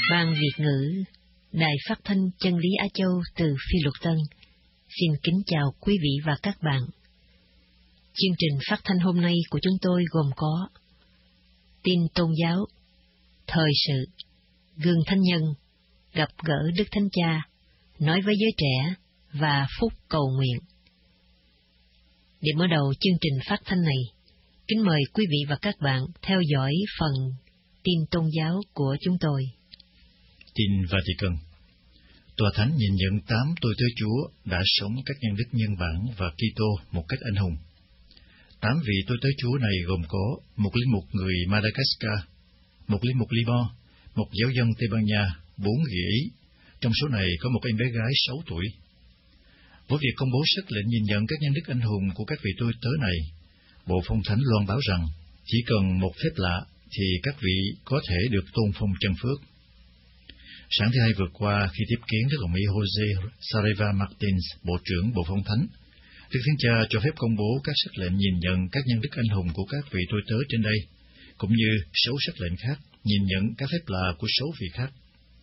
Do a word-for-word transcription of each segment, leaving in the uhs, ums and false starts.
Ban Việt ngữ, Đài Phát thanh Chân lý Á Châu từ Phi Luật Tân, xin kính chào quý vị và các bạn. Chương trình phát thanh hôm nay của chúng tôi gồm có tin tôn giáo, thời sự, gương thánh nhân, gặp gỡ Đức Thánh Cha, nói với giới trẻ và phút cầu nguyện. Để mở đầu chương trình phát thanh này, kính mời quý vị và các bạn theo dõi phần tin tôn giáo của chúng tôi. Tin Vatican. Tòa Thánh nhìn nhận tám tôi tớ Chúa đã sống các nhân đức nhân bản và Kitô một cách anh hùng. Tám vị tôi tớ Chúa này gồm có một linh mục người Madagascar, một linh mục Liban, một giáo dân Tây Ban Nha, bốn người Ý. Trong số này có một em bé gái sáu tuổi. Với việc công bố sắc lệnh nhìn nhận các nhân đức anh hùng của các vị tôi tớ này, Bộ Phong Thánh loan báo rằng chỉ cần một phép lạ thì các vị có thể được tôn phong chân phước. Sáng thứ Hai vừa qua, khi tiếp kiến Đức Hồng Y Jose Saraiva Martins, Bộ trưởng Bộ Phong Thánh, Đức Thánh Cha cho phép công bố các sắc lệnh nhìn nhận các nhân đức anh hùng của các vị tôi tớ trên đây, cũng như sáu sắc lệnh khác nhìn nhận các phép lạ của sáu vị khác.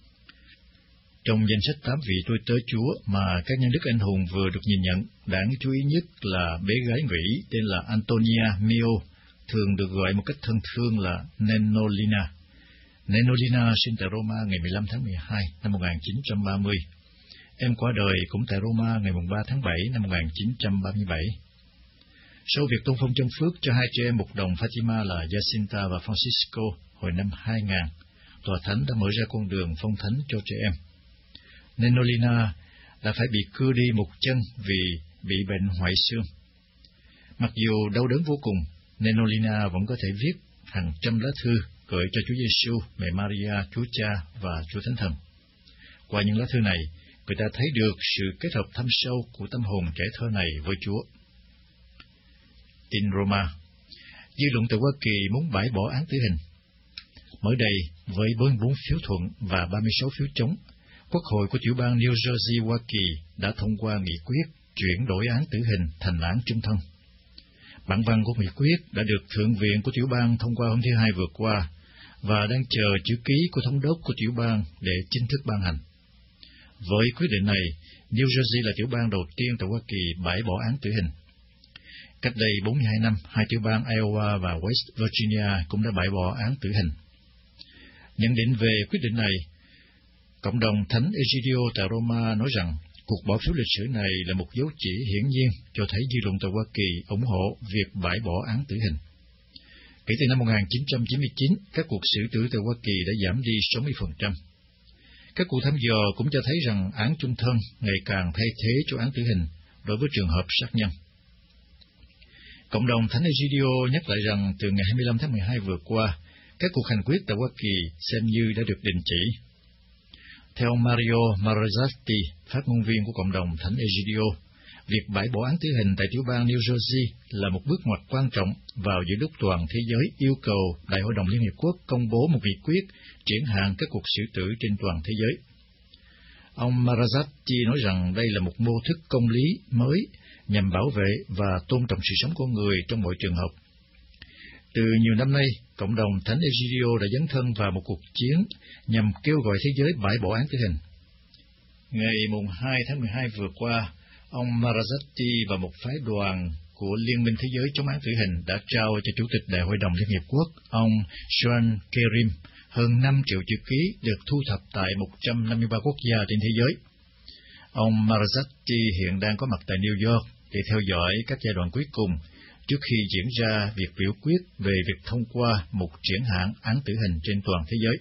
Trong danh sách tám vị tôi tớ Chúa mà các nhân đức anh hùng vừa được nhìn nhận, đáng chú ý nhất là bé gái người Ý tên là Antonia Mio, thường được gọi một cách thân thương là Nenolina. Nenolina sinh tại Roma ngày mười lăm tháng mười hai năm một nghìn chín trăm ba mươi. Em qua đời cũng tại Roma ngày ba tháng bảy năm một nghìn chín trăm ba mươi bảy. Sau việc tôn phong chân phước cho hai trẻ em mục đồng Fatima là Jacinta và Francisco hồi năm hai nghìn, Tòa Thánh đã mở ra con đường phong thánh cho trẻ em. Nenolina đã phải bị cưa đi một chân vì bị bệnh hoại xương. Mặc dù đau đớn vô cùng, Nenolina vẫn có thể viết hàng trăm lá thư gửi cho Chúa Giêsu, Mẹ Maria, Chúa Cha và Chúa Thánh Thần. Qua những lá thư này, người ta thấy được sự kết hợp thâm sâu của tâm hồn trẻ thơ này với Chúa. Tin Roma. Dư luận tại Hoa Kỳ muốn bãi bỏ án tử hình. Mới đây, với bốn mươi bốn phiếu thuận và ba mươi sáu phiếu chống, Quốc hội của tiểu bang New Jersey, Hoa Kỳ đã thông qua nghị quyết chuyển đổi án tử hình thành án chung thân. Bản văn của nghị quyết đã được Thượng viện của tiểu bang thông qua hôm thứ Hai vừa qua và đang chờ chữ ký của thống đốc của tiểu bang để chính thức ban hành. Với quyết định này, New Jersey là tiểu bang đầu tiên tại Hoa Kỳ bãi bỏ án tử hình. Cách đây bốn mươi hai năm, hai tiểu bang Iowa và West Virginia cũng đã bãi bỏ án tử hình. Nhận định về quyết định này, cộng đồng Thánh Egidio tại Roma nói rằng cuộc bỏ phiếu lịch sử này là một dấu chỉ hiển nhiên cho thấy dư luận tại Hoa Kỳ ủng hộ việc bãi bỏ án tử hình. Kể từ năm một nghìn chín trăm chín mươi chín, các cuộc xử tử tại Hoa Kỳ đã giảm đi sáu mươi phần trăm. Các cuộc thăm dò cũng cho thấy rằng án chung thân ngày càng thay thế cho án tử hình đối với trường hợp sát nhân. Cộng đồng Thánh Egidio nhắc lại rằng từ ngày hai mươi lăm tháng mười hai vừa qua, các cuộc hành quyết tại Hoa Kỳ xem như đã được đình chỉ. Theo Mario Marzatti, phát ngôn viên của cộng đồng Thánh Egidio, việc bãi bỏ án tử hình tại tiểu bang New Jersey là một bước ngoặt quan trọng vào giữa lúc toàn thế giới yêu cầu Đại hội đồng Liên Hiệp Quốc công bố một nghị quyết triển hạn các cuộc xử tử trên toàn thế giới. Ông Marzatti nói rằng đây là một mô thức công lý mới nhằm bảo vệ và tôn trọng sự sống con người trong mọi trường hợp. Từ nhiều năm nay, cộng đồng Thánh Egidio đã dấn thân vào một cuộc chiến nhằm kêu gọi thế giới bãi bỏ án tử hình. Ngày hai tháng mười hai vừa qua, ông Marzatti và một phái đoàn của Liên minh Thế giới chống án tử hình đã trao cho Chủ tịch Đại hội đồng Liên Hiệp Quốc, ông Sean Kerim, hơn năm triệu chữ ký được thu thập tại một trăm năm mươi ba quốc gia trên thế giới. Ông Marzatti hiện đang có mặt tại New York để theo dõi các giai đoạn cuối cùng trước khi diễn ra việc biểu quyết về việc thông qua một triển hạn án tử hình trên toàn thế giới.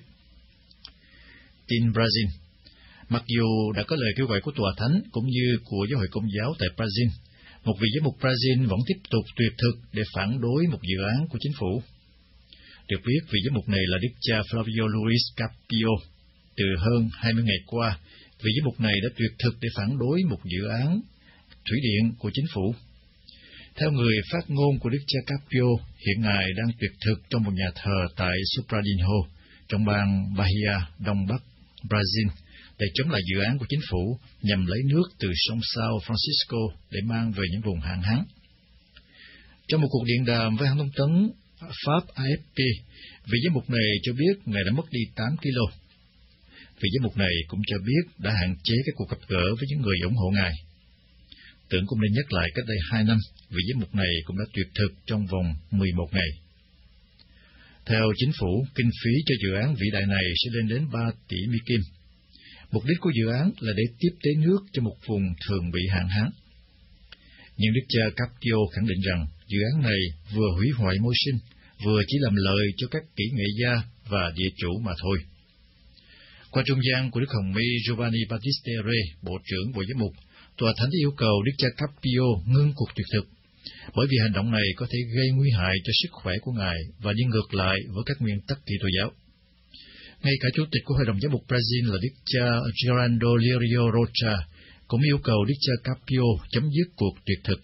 Tin Brazil. Mặc dù đã có lời kêu gọi của Tòa Thánh cũng như của Giáo hội Công giáo tại Brazil, một vị giám mục Brazil vẫn tiếp tục tuyệt thực để phản đối một dự án của chính phủ. Được biết, vị giám mục này là Đức cha Flavio Luis Carpio. Từ hơn hai mươi ngày qua, vị giám mục này đã tuyệt thực để phản đối một dự án thủy điện của chính phủ. Theo người phát ngôn của Đức cha Carpio, hiện ngài đang tuyệt thực trong một nhà thờ tại Sobradinho, trong bang Bahia, đông bắc Brazil, để chống lại dự án của chính phủ nhằm lấy nước từ sông São Francisco để mang về những vùng hạn hán. Trong một cuộc điện đàm với hãng thông tấn Pháp A F P, vị giám mục này cho biết ngài đã mất đi tám ki lô. Vị giám mục này cũng cho biết đã hạn chế các cuộc gặp gỡ với những người ủng hộ Ngài. Tưởng cũng nên nhắc lại cách đây hai năm, vị giám mục này cũng đã tuyệt thực trong vòng mười một ngày. Theo chính phủ, kinh phí cho dự án vĩ đại này sẽ lên đến ba tỷ Mỹ Kim. Mục đích của dự án là để tiếp tế nước cho một vùng thường bị hạn hán. Nhưng Đức cha Carpio khẳng định rằng dự án này vừa hủy hoại môi sinh, vừa chỉ làm lợi cho các kỹ nghệ gia và địa chủ mà thôi. Qua trung gian của Đức Hồng Y Giovanni Battista Re, Bộ trưởng Bộ Giám mục, Tòa Thánh yêu cầu Đức cha Carpio ngưng cuộc tuyệt thực, bởi vì hành động này có thể gây nguy hại cho sức khỏe của Ngài và đi ngược lại với các nguyên tắc Kitô giáo. Ngay cả Chủ tịch của Hội đồng Giám mục Brazil là Đức cha Gerando Lirio Rocha cũng yêu cầu Đức cha Carpio chấm dứt cuộc tuyệt thực.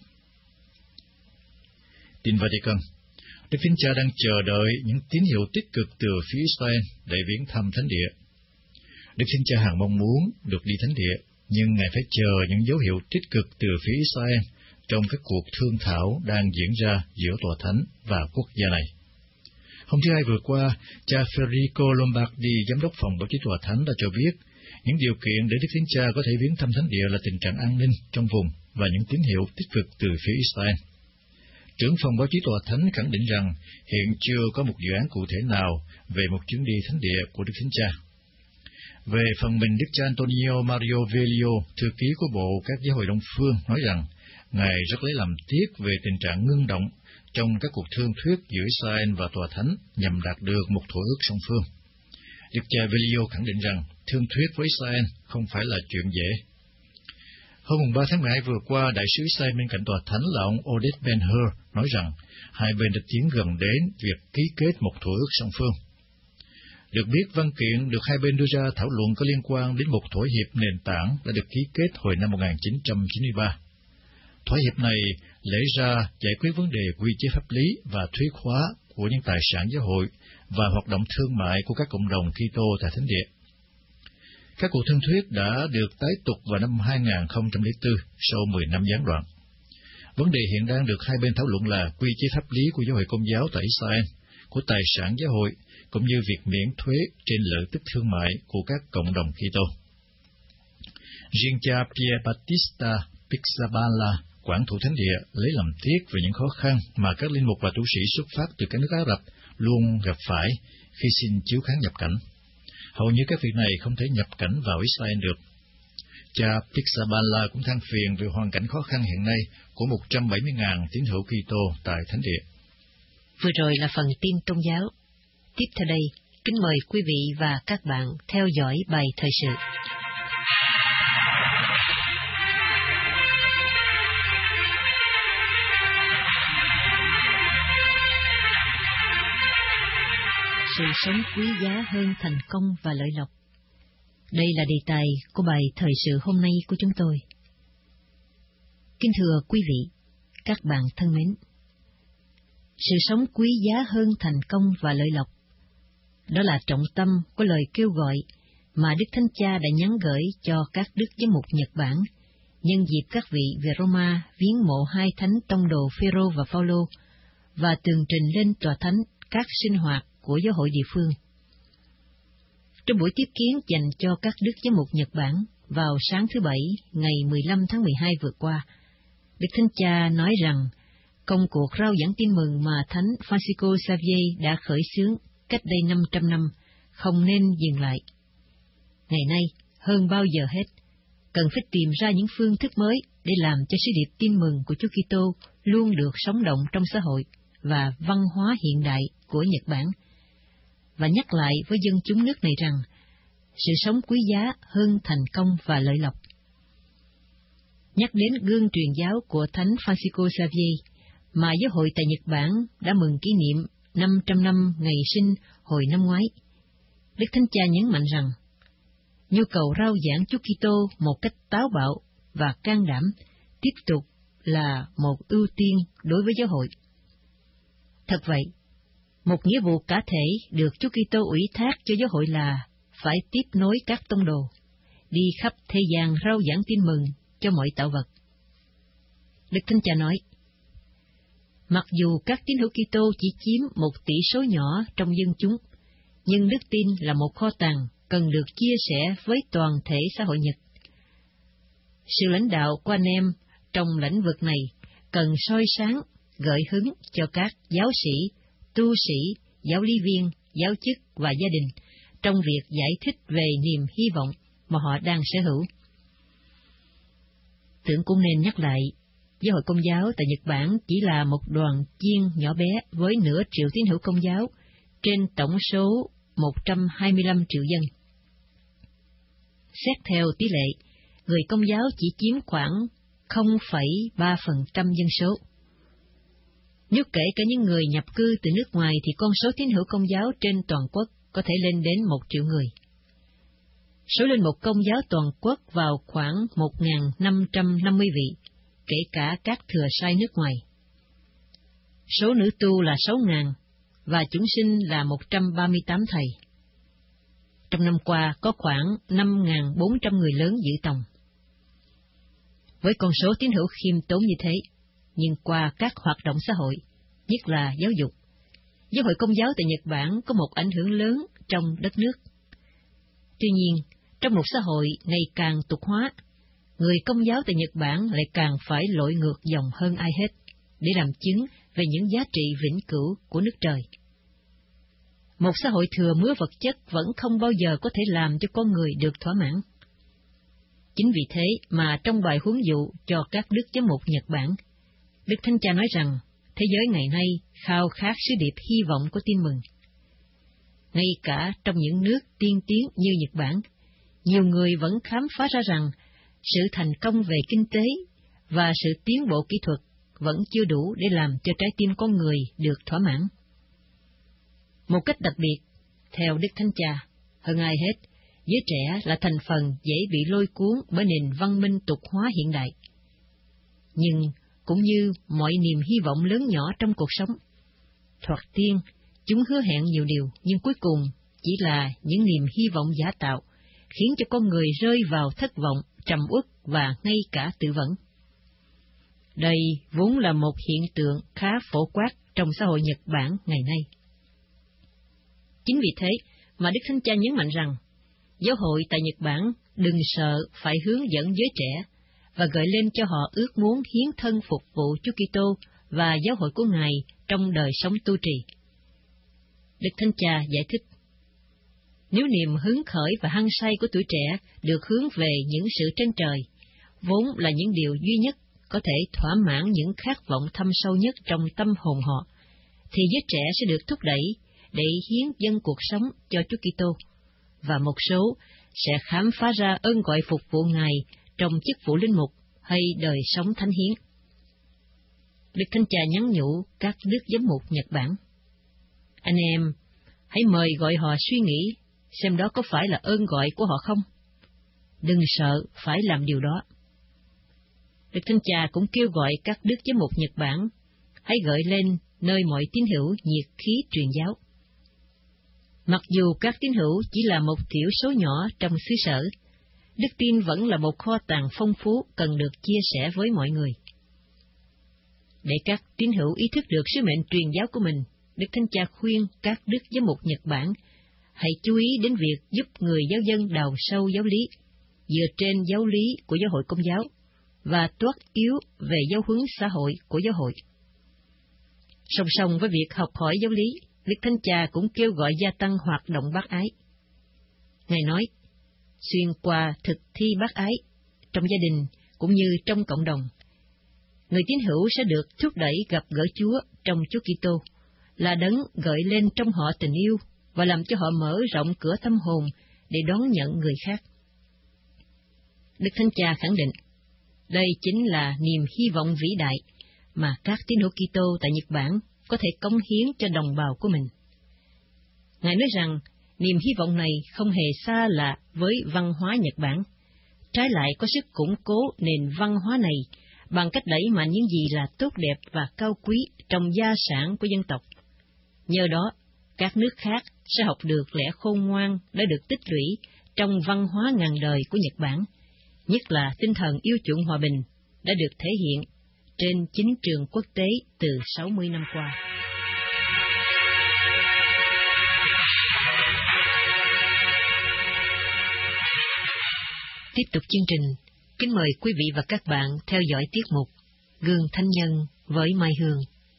Tin Vatican, Đức Thánh Cha đang chờ đợi những tín hiệu tích cực từ phía Israel để viếng thăm Thánh địa. Đức Thánh Cha hằng mong muốn được đi Thánh địa, nhưng Ngài phải chờ những dấu hiệu tích cực từ phía Israel trong các cuộc thương thảo đang diễn ra giữa Tòa Thánh và quốc gia này. Hôm thứ Hai vừa qua, cha Federico Lombardi, giám đốc phòng báo chí Tòa Thánh, đã cho biết những điều kiện để Đức Thánh Cha có thể viếng thăm Thánh địa là tình trạng an ninh trong vùng và những tín hiệu tích cực từ phía Israel. Trưởng phòng báo chí Tòa Thánh khẳng định rằng hiện chưa có một dự án cụ thể nào về một chuyến đi Thánh địa của Đức Thánh Cha. Về phần mình, Đức cha Antonio Mario Velio, thư ký của Bộ các giáo hội Đông Phương, nói rằng Ngài rất lấy làm tiếc về tình trạng ngưng động trong các cuộc thương thuyết giữa Israel và Tòa Thánh nhằm đạt được một thỏa ước song phương. Đức cha Velio khẳng định rằng thương thuyết với Israel không phải là chuyện dễ. Hôm ba tháng mười hai vừa qua, đại sứ Israel bên cạnh Tòa Thánh là ông Oded Ben-Hur nói rằng hai bên đã tiến gần đến việc ký kết một thỏa ước song phương. Được biết, văn kiện được hai bên đưa ra thảo luận có liên quan đến một thỏa hiệp nền tảng đã được ký kết hồi năm một nghìn chín trăm chín mươi ba. Thỏa hiệp này lẽ ra giải quyết vấn đề quy chế pháp lý và thuế khóa của những tài sản giáo hội và hoạt động thương mại của các cộng đồng Kitô tại Thánh địa. Các cuộc thương thuyết đã được tái tục vào năm hai nghìn không trăm lẻ bốn sau mười năm gián đoạn. Vấn đề hiện đang được hai bên thảo luận là quy chế pháp lý của giáo hội Công giáo tại Israel, của tài sản giáo hội, cũng như việc miễn thuế trên lợi tức thương mại của các cộng đồng Kitô. Riêng cha Pier Battista Pizzaballa, quản thủ Thánh địa, lấy làm tiếc về những khó khăn mà các linh mục và tu sĩ xuất phát từ các nước Ả Rập luôn gặp phải khi xin chiếu kháng nhập cảnh. Hầu như các vị này không thể nhập cảnh vào Israel được. Cha Pizzaballa cũng than phiền về hoàn cảnh khó khăn hiện nay của một trăm bảy mươi nghìn tín hữu Kitô tại Thánh địa. Vừa rồi là phần tin tôn giáo. Tiếp theo đây, kính mời quý vị và các bạn theo dõi bài thời sự. Sự sống quý giá hơn thành công và lợi lộc. Đây là đề tài của bài thời sự hôm nay của chúng tôi. Kính thưa quý vị, các bạn thân mến, sự sống quý giá hơn thành công và lợi lộc, đó là trọng tâm của lời kêu gọi mà Đức Thánh Cha đã nhắn gửi cho các đức giám mục Nhật Bản nhân dịp các vị về Roma viếng mộ hai thánh tông đồ Phêrô và Phaolô và tường trình lên Tòa Thánh các sinh hoạt của giáo hội địa phương. Trong buổi tiếp kiến dành cho các đức giám mục Nhật Bản vào sáng thứ Bảy, ngày mười lăm tháng mười hai vừa qua, Đức Thánh Cha nói rằng công cuộc rao giảng tin mừng mà Thánh Francisco Xavier đã khởi xướng cách đây năm trăm năm không nên dừng lại. Ngày nay, hơn bao giờ hết, cần phải tìm ra những phương thức mới để làm cho sứ điệp tin mừng của Chúa Kitô luôn được sống động trong xã hội và văn hóa hiện đại của Nhật Bản, và nhắc lại với dân chúng nước này rằng sự sống quý giá hơn thành công và lợi lộc. Nhắc đến gương truyền giáo của Thánh Francisco Xavier mà giáo hội tại Nhật Bản đã mừng kỷ niệm năm trăm năm ngày sinh hồi năm ngoái, Đức Thánh Cha nhấn mạnh rằng nhu cầu rao giảng Chúa Kitô một cách táo bạo và can đảm tiếp tục là một ưu tiên đối với giáo hội. Thật vậy, một nghĩa vụ cả thể được Chúa Kitô ủy thác cho giáo hội là phải tiếp nối các tông đồ, đi khắp thế gian rao giảng tin mừng cho mọi tạo vật. Đức Thánh Cha nói, mặc dù các tín hữu Kitô chỉ chiếm một tỷ số nhỏ trong dân chúng, nhưng đức tin là một kho tàng cần được chia sẻ với toàn thể xã hội Nhật. Sự lãnh đạo của anh em trong lĩnh vực này cần soi sáng, gợi hứng cho các giáo sĩ, tu sĩ, giáo lý viên, giáo chức và gia đình trong việc giải thích về niềm hy vọng mà họ đang sở hữu. Tưởng cũng nên nhắc lại, giáo hội Công giáo tại Nhật Bản chỉ là một đoàn chiên nhỏ bé với nửa triệu tín hữu Công giáo trên tổng số một trăm hai mươi lăm triệu dân. Xét theo tỷ lệ, người Công giáo chỉ chiếm khoảng không phẩy ba phần trăm dân số. Nếu kể cả những người nhập cư từ nước ngoài thì con số tín hữu Công giáo trên toàn quốc có thể lên đến một triệu người. Số linh mục Công giáo toàn quốc vào khoảng một nghìn năm trăm năm mươi vị, kể cả các thừa sai nước ngoài. Số nữ tu là sáu nghìn, và chúng sinh là một trăm ba mươi tám thầy. Trong năm qua có khoảng năm nghìn bốn trăm người lớn dự tòng. Với con số tín hữu khiêm tốn như thế, nhưng qua các hoạt động xã hội, nhất là giáo dục, giáo hội Công giáo tại Nhật Bản có một ảnh hưởng lớn trong đất nước. Tuy nhiên, trong một xã hội ngày càng tục hóa, người Công giáo tại Nhật Bản lại càng phải lội ngược dòng hơn ai hết, để làm chứng về những giá trị vĩnh cửu của nước trời. Một xã hội thừa mứa vật chất vẫn không bao giờ có thể làm cho con người được thỏa mãn. Chính vì thế mà trong bài huấn dụ cho các đức giám mục Nhật Bản, Đức Thánh Cha nói rằng thế giới ngày nay khao khát sứ điệp hy vọng của tin mừng. Ngay cả trong những nước tiên tiến như Nhật Bản, nhiều người vẫn khám phá ra rằng sự thành công về kinh tế và sự tiến bộ kỹ thuật vẫn chưa đủ để làm cho trái tim con người được thỏa mãn. Một cách đặc biệt, theo Đức Thánh Cha, hơn ai hết, giới trẻ là thành phần dễ bị lôi cuốn bởi nền văn minh tục hóa hiện đại. Nhưng, cũng như mọi niềm hy vọng lớn nhỏ trong cuộc sống, thoạt tiên, chúng hứa hẹn nhiều điều, nhưng cuối cùng chỉ là những niềm hy vọng giả tạo, khiến cho con người rơi vào thất vọng, trầm uất và ngay cả tự vẫn. Đây vốn là một hiện tượng khá phổ quát trong xã hội Nhật Bản ngày nay. Chính vì thế mà Đức Thánh Cha nhấn mạnh rằng, giáo hội tại Nhật Bản đừng sợ phải hướng dẫn giới trẻ và gợi lên cho họ ước muốn hiến thân phục vụ Chúa Kitô và giáo hội của Ngài trong đời sống tu trì. Đức Thánh Cha giải thích, nếu niềm hứng khởi và hăng say của tuổi trẻ được hướng về những sự trên trời, vốn là những điều duy nhất có thể thỏa mãn những khát vọng thâm sâu nhất trong tâm hồn họ, thì giới trẻ sẽ được thúc đẩy để hiến dâng cuộc sống cho Chúa Kitô, và một số sẽ khám phá ra ơn gọi phục vụ Ngài trong chức vụ linh mục hay đời sống thánh hiến. Đức Thánh Cha nhắn nhủ các đức giám mục Nhật Bản, anh em hãy mời gọi họ suy nghĩ xem đó có phải là ơn gọi của họ không. Đừng sợ phải làm điều đó. Đức Thánh Cha cũng kêu gọi các đức giám mục Nhật Bản hãy gợi lên nơi mọi tín hữu nhiệt khí truyền giáo. Mặc dù các tín hữu chỉ là một thiểu số nhỏ trong xứ sở, đức tin vẫn là một kho tàng phong phú cần được chia sẻ với mọi người. Để các tín hữu ý thức được sứ mệnh truyền giáo của mình, Đức Thánh Cha khuyên các đức giám mục Nhật Bản hãy chú ý đến việc giúp người giáo dân đào sâu giáo lý, dựa trên giáo lý của giáo hội Công giáo, và toát yếu về giáo huấn xã hội của giáo hội. Song song với việc học hỏi giáo lý, Đức Thánh Cha cũng kêu gọi gia tăng hoạt động bác ái. Ngài nói, xuyên qua thực thi bác ái, trong gia đình cũng như trong cộng đồng, người tín hữu sẽ được thúc đẩy gặp gỡ Chúa trong Chúa Kitô, là đấng gợi lên trong họ tình yêu và làm cho họ mở rộng cửa tâm hồn để đón nhận người khác. Đức Thánh Cha khẳng định, đây chính là niềm hy vọng vĩ đại mà các tín hữu Kitô tại Nhật Bản có thể cống hiến cho đồng bào của mình. Ngài nói rằng, niềm hy vọng này không hề xa lạ với văn hóa Nhật Bản, trái lại có sức củng cố nền văn hóa này bằng cách đẩy mạnh những gì là tốt đẹp và cao quý trong gia sản của dân tộc. Nhờ đó, các nước khác sẽ học được lẽ khôn ngoan đã được tích lũy trong văn hóa ngàn đời của Nhật Bản, nhất là tinh thần yêu chuộng hòa bình đã được thể hiện trên chính trường quốc tế từ sáu mươi năm qua. Tiếp tục chương trình, kính mời quý vị và các bạn theo dõi tiết mục Gương Thánh Nhân với Mai Hương.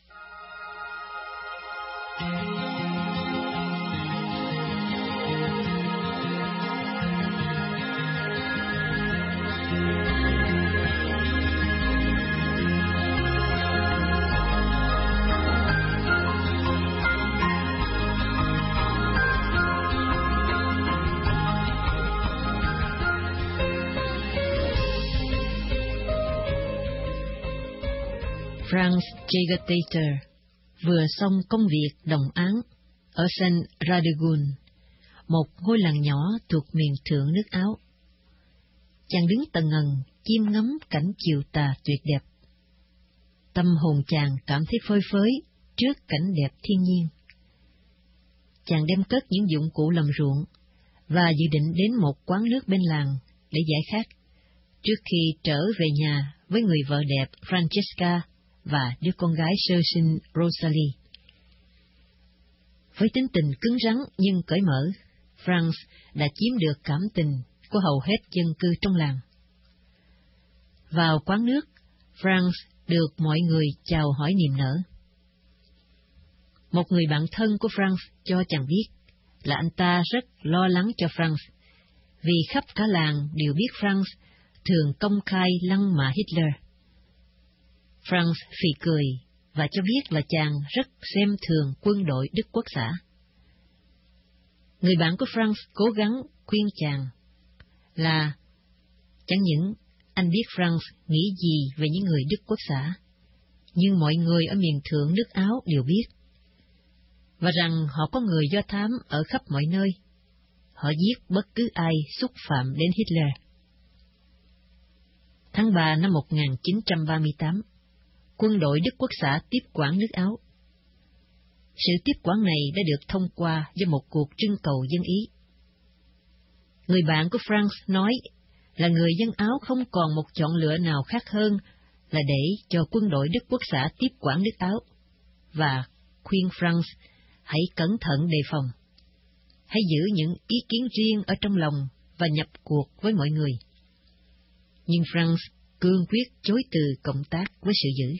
Franz Jägertäter vừa xong công việc đồng áng ở Saint Radegun, một ngôi làng nhỏ thuộc miền thượng nước Áo. Chàng đứng tần ngần chiêm ngắm cảnh chiều tà tuyệt đẹp. Tâm hồn chàng cảm thấy phơi phới trước cảnh đẹp thiên nhiên. Chàng đem cất những dụng cụ làm ruộng và dự định đến một quán nước bên làng để giải khát, trước khi trở về nhà với người vợ đẹp Francesca và đứa con gái sơ sinh Rosalie. Với tính tình cứng rắn nhưng cởi mở, Franz đã chiếm được cảm tình của hầu hết dân cư trong làng. Vào quán nước, Franz được mọi người chào hỏi niềm nở. Một người bạn thân của Franz cho chàng biết là anh ta rất lo lắng cho Franz, vì khắp cả làng đều biết Franz thường công khai lăng mạ Hitler. Franz phì cười và cho biết là chàng rất xem thường quân đội Đức Quốc xã. Người bạn của Franz cố gắng khuyên chàng là chẳng những anh biết Franz nghĩ gì về những người Đức Quốc xã, nhưng mọi người ở miền thượng nước Áo đều biết, và rằng họ có người do thám ở khắp mọi nơi. Họ giết bất cứ ai xúc phạm đến Hitler. Tháng ba năm một nghìn chín trăm ba mươi tám, quân đội Đức Quốc xã tiếp quản nước Áo. Sự tiếp quản này đã được thông qua do một cuộc trưng cầu dân ý. Người bạn của Franz nói là người dân Áo không còn một chọn lựa nào khác hơn là để cho quân đội Đức Quốc xã tiếp quản nước Áo, và khuyên Franz hãy cẩn thận đề phòng, hãy giữ những ý kiến riêng ở trong lòng và nhập cuộc với mọi người. Nhưng Franz cương quyết chối từ cộng tác với sự dữ.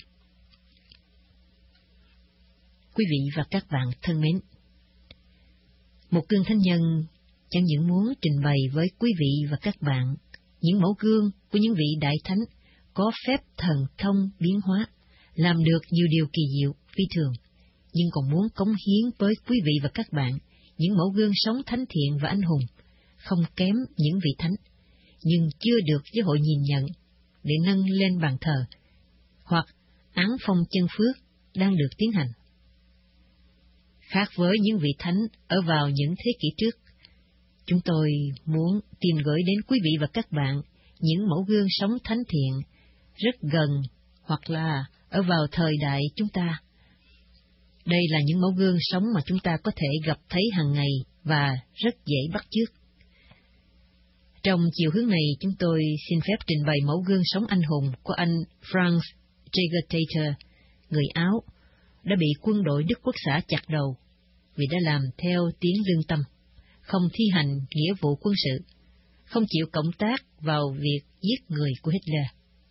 Quý vị và các bạn thân mến, một gương thánh nhân chẳng những muốn trình bày với quý vị và các bạn những mẫu gương của những vị đại thánh có phép thần thông biến hóa, làm được nhiều điều kỳ diệu phi thường, nhưng còn muốn cống hiến với quý vị và các bạn những mẫu gương sống thánh thiện và anh hùng, không kém những vị thánh, nhưng chưa được giáo hội nhìn nhận để nâng lên bàn thờ, hoặc án phong chân phước đang được tiến hành. Khác với những vị thánh ở vào những thế kỷ trước, chúng tôi muốn tìm gửi đến quý vị và các bạn những mẫu gương sống thánh thiện rất gần hoặc là ở vào thời đại chúng ta. Đây là những mẫu gương sống mà chúng ta có thể gặp thấy hàng ngày và rất dễ bắt chước. Trong chiều hướng này, chúng tôi xin phép trình bày mẫu gương sống anh hùng của anh Franz Jägertäter, người Áo, đã bị quân đội Đức Quốc xã chặt đầu vì đã làm theo tiếng lương tâm, không thi hành nghĩa vụ quân sự, không chịu cộng tác vào việc giết người của Hitler.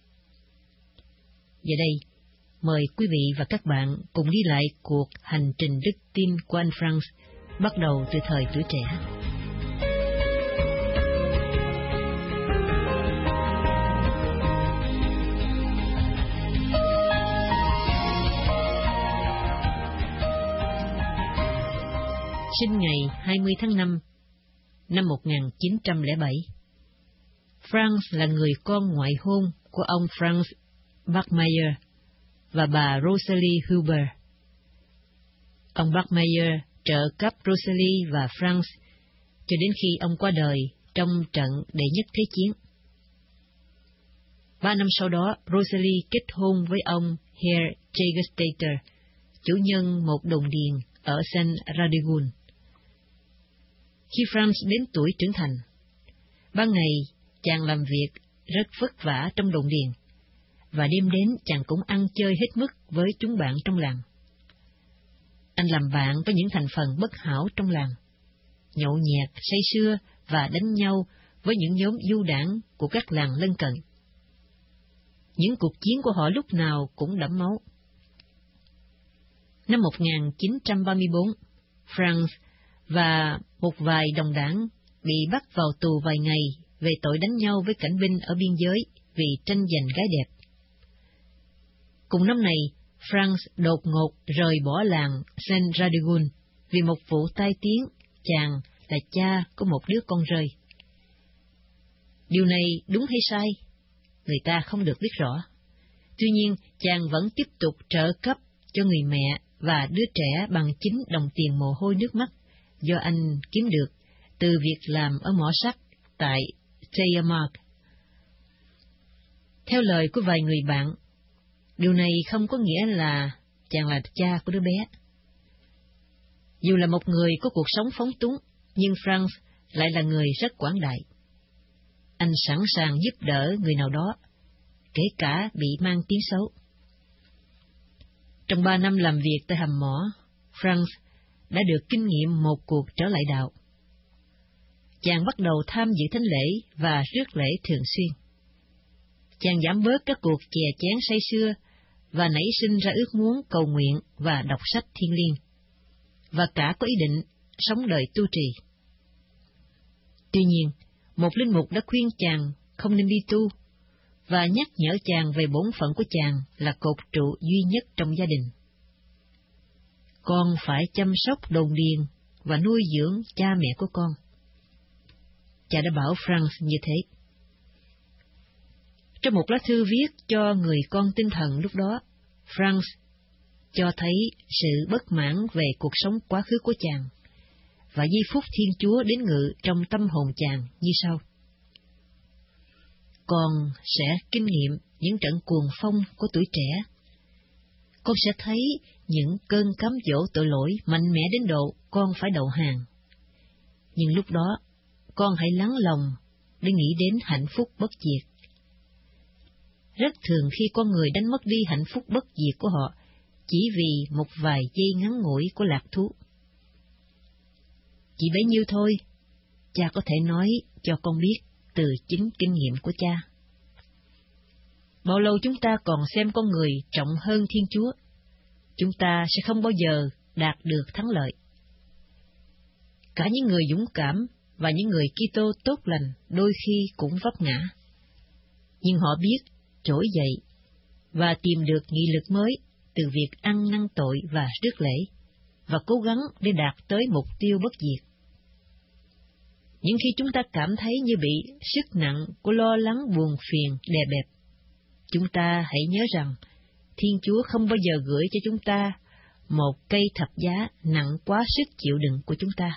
Giờ đây, mời quý vị và các bạn cùng đi lại cuộc hành trình đức tin của anh Franz, bắt đầu từ thời tuổi trẻ. Sinh ngày hai mươi tháng năm năm một nghìn chín trăm lẻ bảy. Franz là người con ngoại hôn của ông Franz Bachmeier và bà Rosalie Huber. Ông Bachmeier trợ cấp Rosalie và Franz cho đến khi ông qua đời trong trận đệ nhất thế chiến. Ba năm sau đó, Rosalie kết hôn với ông Herr Jägerstäter, chủ nhân một đồn điền ở Saint Radegun. Khi Franz đến tuổi trưởng thành, ban ngày chàng làm việc rất vất vả trong đồn điền, và đêm đến chàng cũng ăn chơi hết mức với chúng bạn trong làng. Anh làm bạn với những thành phần bất hảo trong làng, nhậu nhẹt, say sưa và đánh nhau với những nhóm du đảng của các làng lân cận. Những cuộc chiến của họ lúc nào cũng đẫm máu. Năm một nghìn chín trăm ba mươi tư, Franz và một vài đồng đảng bị bắt vào tù vài ngày về tội đánh nhau với cảnh binh ở biên giới vì tranh giành gái đẹp. Cùng năm này, Franz đột ngột rời bỏ làng Saint-Radegonde vì một vụ tai tiếng, chàng là cha của một đứa con rơi. Điều này đúng hay sai? Người ta không được biết rõ. Tuy nhiên, chàng vẫn tiếp tục trợ cấp cho người mẹ và đứa trẻ bằng chính đồng tiền mồ hôi nước mắt do anh kiếm được từ việc làm ở mỏ sắt tại Steiermark. Theo lời của vài người bạn, điều này không có nghĩa là chàng là cha của đứa bé. Dù là một người có cuộc sống phóng túng, nhưng Franz lại là người rất quảng đại. Anh sẵn sàng giúp đỡ người nào đó, kể cả bị mang tiếng xấu. Trong ba năm làm việc tại hầm mỏ, Franz đã được kinh nghiệm một cuộc trở lại đạo. Chàng bắt đầu tham dự thánh lễ và rước lễ thường xuyên. Chàng giảm bớt các cuộc chè chén say sưa và nảy sinh ra ước muốn cầu nguyện và đọc sách thiêng liêng, và cả có ý định sống đời tu trì. Tuy nhiên, một linh mục đã khuyên chàng không nên đi tu, và nhắc nhở chàng về bổn phận của chàng là cột trụ duy nhất trong gia đình. Con phải chăm sóc đồn điền và nuôi dưỡng cha mẹ của con. Cha đã bảo Franz như thế. Trong một lá thư viết cho người con tinh thần lúc đó, Franz cho thấy sự bất mãn về cuộc sống quá khứ của chàng, và giây phút Thiên Chúa đến ngự trong tâm hồn chàng như sau. Con sẽ kinh nghiệm những trận cuồng phong của tuổi trẻ. Con sẽ thấy những cơn cám dỗ tội lỗi mạnh mẽ đến độ con phải đầu hàng. Nhưng lúc đó, con hãy lắng lòng để nghĩ đến hạnh phúc bất diệt. Rất thường khi con người đánh mất đi hạnh phúc bất diệt của họ chỉ vì một vài giây ngắn ngủi của lạc thú. Chỉ bấy nhiêu thôi, cha có thể nói cho con biết từ chính kinh nghiệm của cha. Bao lâu chúng ta còn xem con người trọng hơn Thiên Chúa, chúng ta sẽ không bao giờ đạt được thắng lợi. Cả những người dũng cảm và những người Kitô tốt lành đôi khi cũng vấp ngã, nhưng họ biết trỗi dậy và tìm được nghị lực mới từ việc ăn năn tội và rước lễ, và cố gắng để đạt tới mục tiêu bất diệt. Những khi chúng ta cảm thấy như bị sức nặng của lo lắng buồn phiền đè bẹp, chúng ta hãy nhớ rằng Thiên Chúa không bao giờ gửi cho chúng ta một cây thập giá nặng quá sức chịu đựng của chúng ta.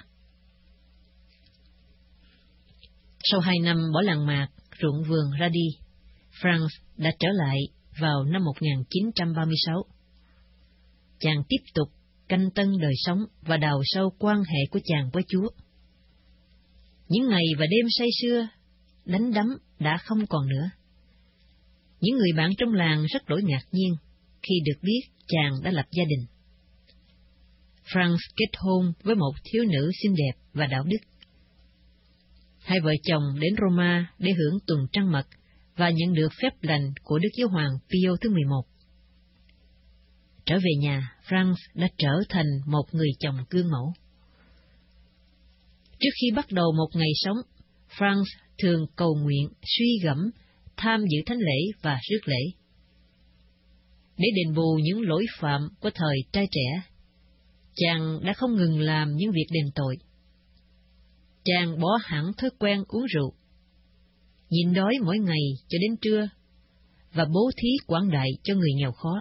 Sau hai năm bỏ làng mạc, ruộng vườn ra đi, Franz đã trở lại vào năm một nghìn chín trăm ba mươi sáu. Chàng tiếp tục canh tân đời sống và đào sâu quan hệ của chàng với Chúa. Những ngày và đêm say sưa, đánh đấm đã không còn nữa. Những người bạn trong làng rất đổi ngạc nhiên khi được biết chàng đã lập gia đình. Franz kết hôn với một thiếu nữ xinh đẹp và đạo đức. Hai vợ chồng đến Roma để hưởng tuần trăng mật và nhận được phép lành của Đức Giáo hoàng Pio thứ mười một. Trở về nhà, Franz đã trở thành một người chồng gương mẫu. Trước khi bắt đầu một ngày sống, Franz thường cầu nguyện, suy gẫm, tham dự thánh lễ và rước lễ. Để đền bù những lỗi phạm của thời trai trẻ, chàng đã không ngừng làm những việc đền tội. Chàng bỏ hẳn thói quen uống rượu, nhịn đói mỗi ngày cho đến trưa, và bố thí quảng đại cho người nghèo khó.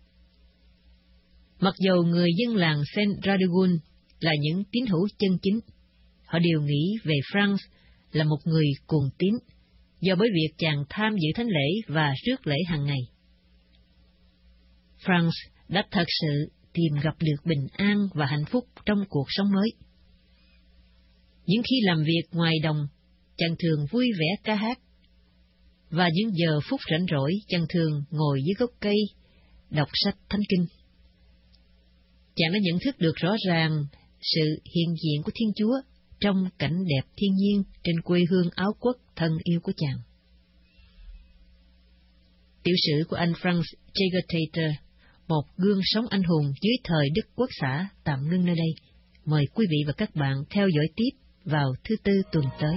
Mặc dầu người dân làng Saint-Radegonde là những tín hữu chân chính, họ đều nghĩ về Franz là một người cuồng tín, do bởi việc chàng tham dự thánh lễ và rước lễ hàng ngày. Franz đã thật sự tìm gặp được bình an và hạnh phúc trong cuộc sống mới. Những khi làm việc ngoài đồng, chàng thường vui vẻ ca hát, và những giờ phút rảnh rỗi chàng thường ngồi dưới gốc cây, đọc sách Thánh Kinh. Chàng đã nhận thức được rõ ràng sự hiện diện của Thiên Chúa trong cảnh đẹp thiên nhiên trên quê hương áo quốc thân yêu của chàng. Tiểu sử của anh Franz Jägertätter, một gương sống anh hùng dưới thời Đức Quốc xã, tạm ngưng nơi đây. Mời quý vị và các bạn theo dõi tiếp vào thứ Tư tuần tới.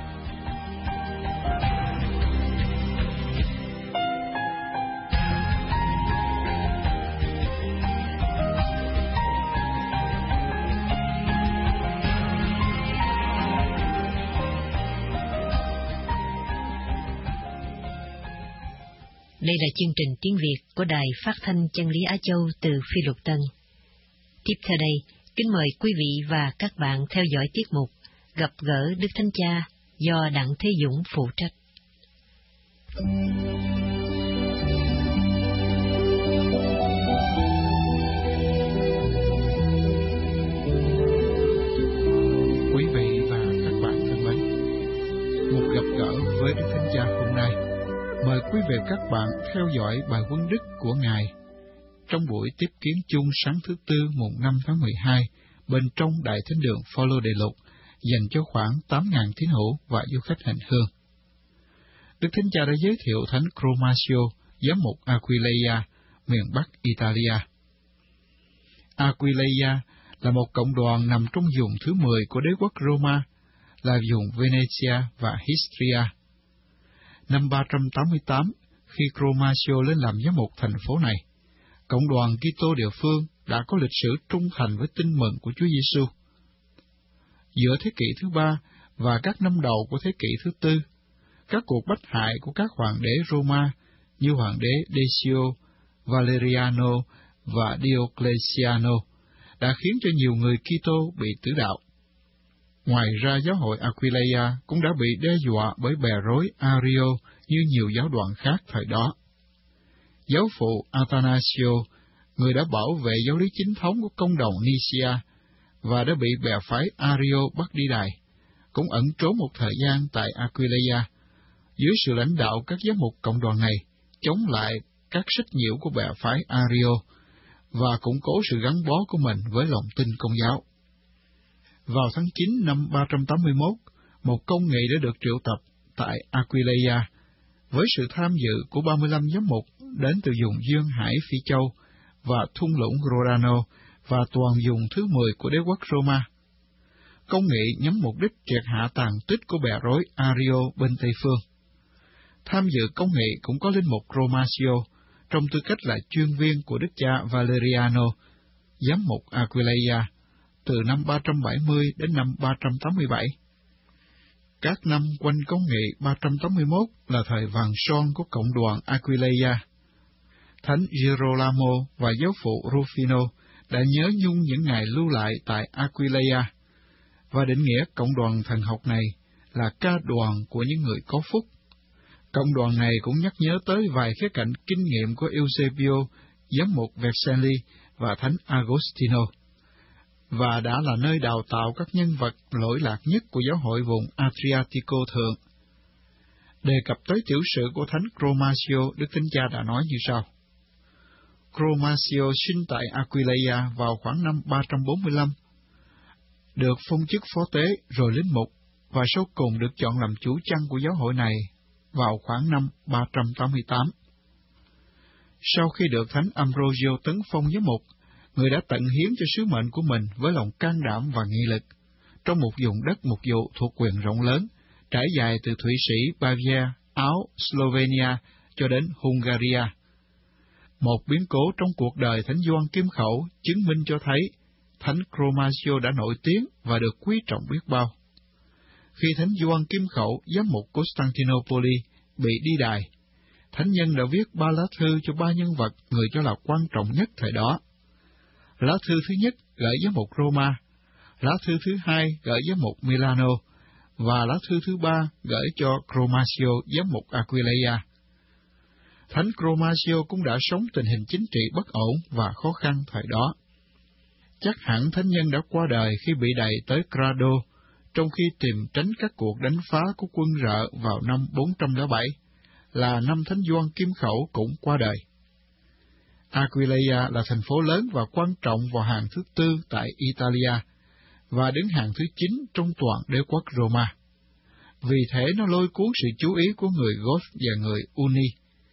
Đây là chương trình tiếng Việt của Đài Phát thanh Chân lý Á Châu từ Phi Luật Tân. Tiếp theo đây, kính mời quý vị và các bạn theo dõi tiết mục Gặp gỡ Đức Thánh Cha do Đặng Thế Dũng phụ trách. Quý vị và các bạn thân mến, một gặp gỡ với Đức Thánh Cha hôm nay, mời quý vị và các bạn theo dõi bài huấn đức của Ngài trong buổi tiếp kiến chung sáng thứ Tư mùng năm tháng mười hai bên trong Đại Thánh đường Phaolô Đại Lục dành cho khoảng tám nghìn tín hữu và du khách hành hương. Đức Thánh Cha đã giới thiệu Thánh Cromatio, giám mục Aquileia, miền Bắc Italia. Aquileia là một cộng đoàn nằm trong vùng thứ mười của đế quốc Roma, là vùng Venetia và Histria. Năm ba trăm tám mươi tám, khi Cromatio lên làm giám mục thành phố này, cộng đoàn Kitô địa phương đã có lịch sử trung thành với tin mừng của Chúa Giêsu. Giữa thế kỷ thứ ba và các năm đầu của thế kỷ thứ tư, các cuộc bách hại của các hoàng đế Roma như hoàng đế Decio, Valeriano và Diocletiano đã khiến cho nhiều người Kitô bị tử đạo. Ngoài ra, giáo hội Aquileia cũng đã bị đe dọa bởi bè rối Ario như nhiều giáo đoàn khác thời đó. Giáo phụ Athanasio, người đã bảo vệ giáo lý chính thống của công đồng Nicaea và đã bị bè phái Ario bắt đi đày, cũng ẩn trốn một thời gian tại Aquileia, dưới sự lãnh đạo các giám mục cộng đoàn này, chống lại các sách nhiễu của bè phái Ario và củng cố sự gắn bó của mình với lòng tin Công giáo. Vào tháng chín năm ba trăm tám mươi mốt, một công nghị đã được triệu tập tại Aquileia, với sự tham dự của ba mươi lăm giám mục đến từ vùng duyên hải Phi Châu và thung lũng Rodano và toàn vùng thứ mười của đế quốc Roma. Công nghị nhắm mục đích triệt hạ tàn tích của bè rối Ario bên Tây phương. Tham dự công nghị cũng có linh mục Cromatio, trong tư cách là chuyên viên của đức cha Valeriano, giám mục Aquileia, từ năm ba trăm bảy mươi đến năm ba trăm tám mươi bảy. Các năm quanh công nghị ba trăm tám mươi mốt là thời vàng son của cộng đoàn Aquileia. Thánh Girolamo và giáo phụ Rufino đã nhớ nhung những ngày lưu lại tại Aquileia, và định nghĩa cộng đoàn thần học này là ca đoàn của những người có phúc. Cộng đoàn này cũng nhắc nhớ tới vài khía cạnh kinh nghiệm của Eusebio, giám mục Vercelli và Thánh Agostino, và đã là nơi đào tạo các nhân vật lỗi lạc nhất của giáo hội vùng Adriatico Thượng. Đề cập tới tiểu sử của Thánh Cromatio, Đức Thánh Cha đã nói như sau. Cromatio sinh tại Aquileia vào khoảng năm ba trăm bốn mươi lăm, được phong chức phó tế rồi linh mục, và sau cùng được chọn làm chủ chăn của giáo hội này vào khoảng năm ba trăm tám mươi tám. Sau khi được Thánh Ambrosio tấn phong giám mục, người đã tận hiến cho sứ mệnh của mình với lòng can đảm và nghị lực, trong một vùng đất mục vụ thuộc quyền rộng lớn, trải dài từ Thụy Sĩ, Bavaria, Áo, Slovenia cho đến Hungaria. Một biến cố trong cuộc đời Thánh Gioan Kim Khẩu chứng minh cho thấy Thánh Cromatio đã nổi tiếng và được quý trọng biết bao. Khi Thánh Gioan Kim Khẩu, giám mục Constantinople, bị đi đày, Thánh nhân đã viết ba lá thư cho ba nhân vật người cho là quan trọng nhất thời đó. Lá thư thứ nhất gửi giám mục Roma, lá thư thứ hai gửi giám mục Milano, và lá thư thứ ba gửi cho Cromatio, giám mục Aquileia. Thánh Cromatio cũng đã sống tình hình chính trị bất ổn và khó khăn thời đó. Chắc hẳn thánh nhân đã qua đời khi bị đày tới Grado, trong khi tìm tránh các cuộc đánh phá của quân Rợ vào năm bốn trăm lẻ bảy, là năm Thánh Gioan Kim Khẩu cũng qua đời. Aquileia là thành phố lớn và quan trọng vào hàng thứ tư tại Italia, và đứng hàng thứ chín trong toàn đế quốc Roma. Vì thế nó lôi cuốn sự chú ý của người Goth và người Uni.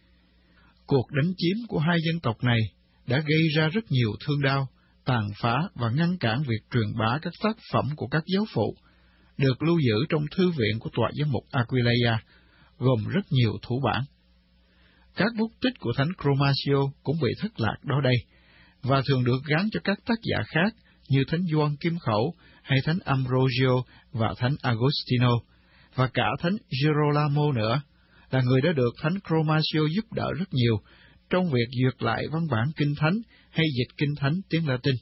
Cuộc đánh chiếm của hai dân tộc này đã gây ra rất nhiều thương đau, tàn phá và ngăn cản việc truyền bá các tác phẩm của các giáo phụ, được lưu giữ trong thư viện của tòa giám mục Aquileia, gồm rất nhiều thủ bản. Các bút tích của Thánh Chromatio cũng bị thất lạc đó đây, và thường được gán cho các tác giả khác như Thánh Gioan Kim Khẩu hay Thánh Ambrosio và Thánh Agostino, và cả Thánh Girolamo nữa, là người đã được Thánh Chromatio giúp đỡ rất nhiều trong việc duyệt lại văn bản Kinh Thánh hay dịch Kinh Thánh tiếng Latin.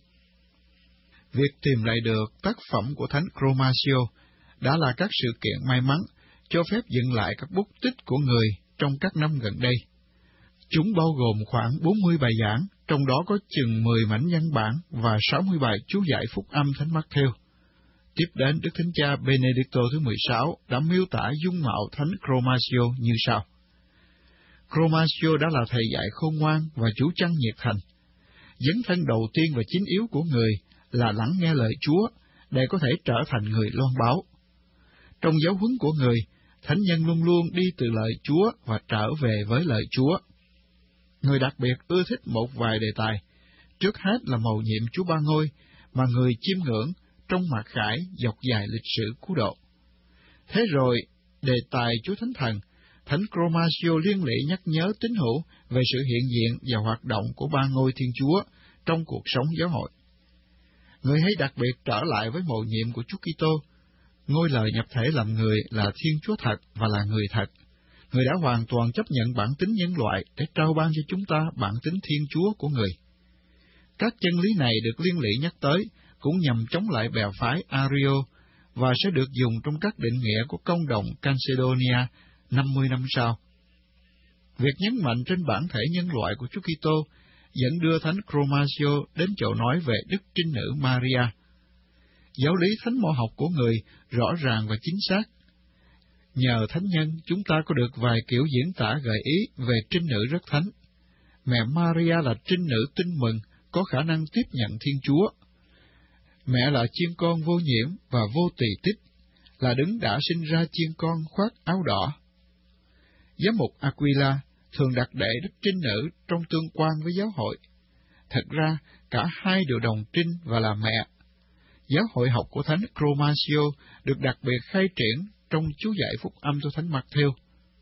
Việc tìm lại được tác phẩm của Thánh Chromatio đã là các sự kiện may mắn cho phép dựng lại các bút tích của người trong các năm gần đây. Chúng bao gồm khoảng bốn mươi bài giảng, trong đó có chừng mười mảnh văn bản và sáu mươi bài chú giải phúc âm Thánh Mác-thêu. Tiếp đến, Đức Thánh Cha Benedicto thứ mười sáu đã miêu tả dung mạo Thánh Chromatio như sau. Chromatio đã là thầy dạy khôn ngoan và chủ trăng nhiệt thành. Dấn thân đầu tiên và chính yếu của người là lắng nghe lời Chúa để có thể trở thành người loan báo. Trong giáo huấn của người, thánh nhân luôn luôn đi từ lời Chúa và trở về với lời Chúa. Người đặc biệt ưa thích một vài đề tài. Trước hết là mầu nhiệm Chúa Ba Ngôi mà người chiêm ngưỡng trong mặc khải dọc dài lịch sử cứu độ. Thế rồi, đề tài Chúa Thánh Thần, Thánh Chromatio liên lỉ nhắc nhớ tín hữu về sự hiện diện và hoạt động của Ba Ngôi Thiên Chúa trong cuộc sống giáo hội. Người hay đặc biệt trở lại với mầu nhiệm của Chúa Kitô, Ngôi Lời nhập thể làm người là Thiên Chúa thật và là người thật. Người đã hoàn toàn chấp nhận bản tính nhân loại để trao ban cho chúng ta bản tính Thiên Chúa của người. Các chân lý này được liên lỉ nhắc tới cũng nhằm chống lại bè phái Ario và sẽ được dùng trong các định nghĩa của công đồng Chalcedonia năm mươi năm sau. Việc nhấn mạnh trên bản thể nhân loại của Chúa Kitô dẫn đưa Thánh Chromatio đến chỗ nói về Đức Trinh Nữ Maria. Giáo lý thánh mộ học của người rõ ràng và chính xác. Nhờ thánh nhân, chúng ta có được vài kiểu diễn tả gợi ý về trinh nữ rất thánh. Mẹ Maria là trinh nữ tin mừng, có khả năng tiếp nhận Thiên Chúa. Mẹ là chiên con vô nhiễm và vô tỳ tích, là đấng đã sinh ra chiên con khoác áo đỏ. Giám mục Aquila thường đặt đệ Đức Trinh Nữ trong tương quan với giáo hội. Thật ra, cả hai đều đồng trinh và là mẹ. Giáo hội học của Thánh Chromatio được đặc biệt khai triển trong chú giải phúc âm cho Thánh Mác-thêu.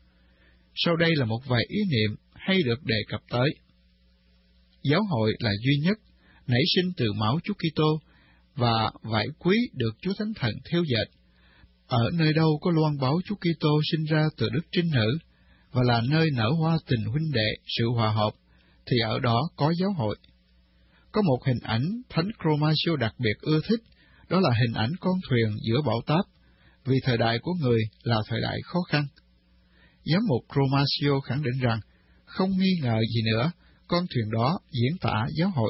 Sau đây là một vài ý niệm hay được đề cập tới. Giáo hội là duy nhất, nảy sinh từ máu Chúa Kitô và vải quý được Chúa Thánh Thần thêu dệt. Ở nơi đâu có loan báo Chúa Kitô sinh ra từ Đức Trinh Nữ và là nơi nở hoa tình huynh đệ, sự hòa hợp, thì ở đó có giáo hội. Có một hình ảnh Thánh Chromatio đặc biệt ưa thích, đó là hình ảnh con thuyền giữa bão táp, vì thời đại của người là thời đại khó khăn. Giám mục Chromatio khẳng định rằng, không nghi ngờ gì nữa, con thuyền đó diễn tả giáo hội.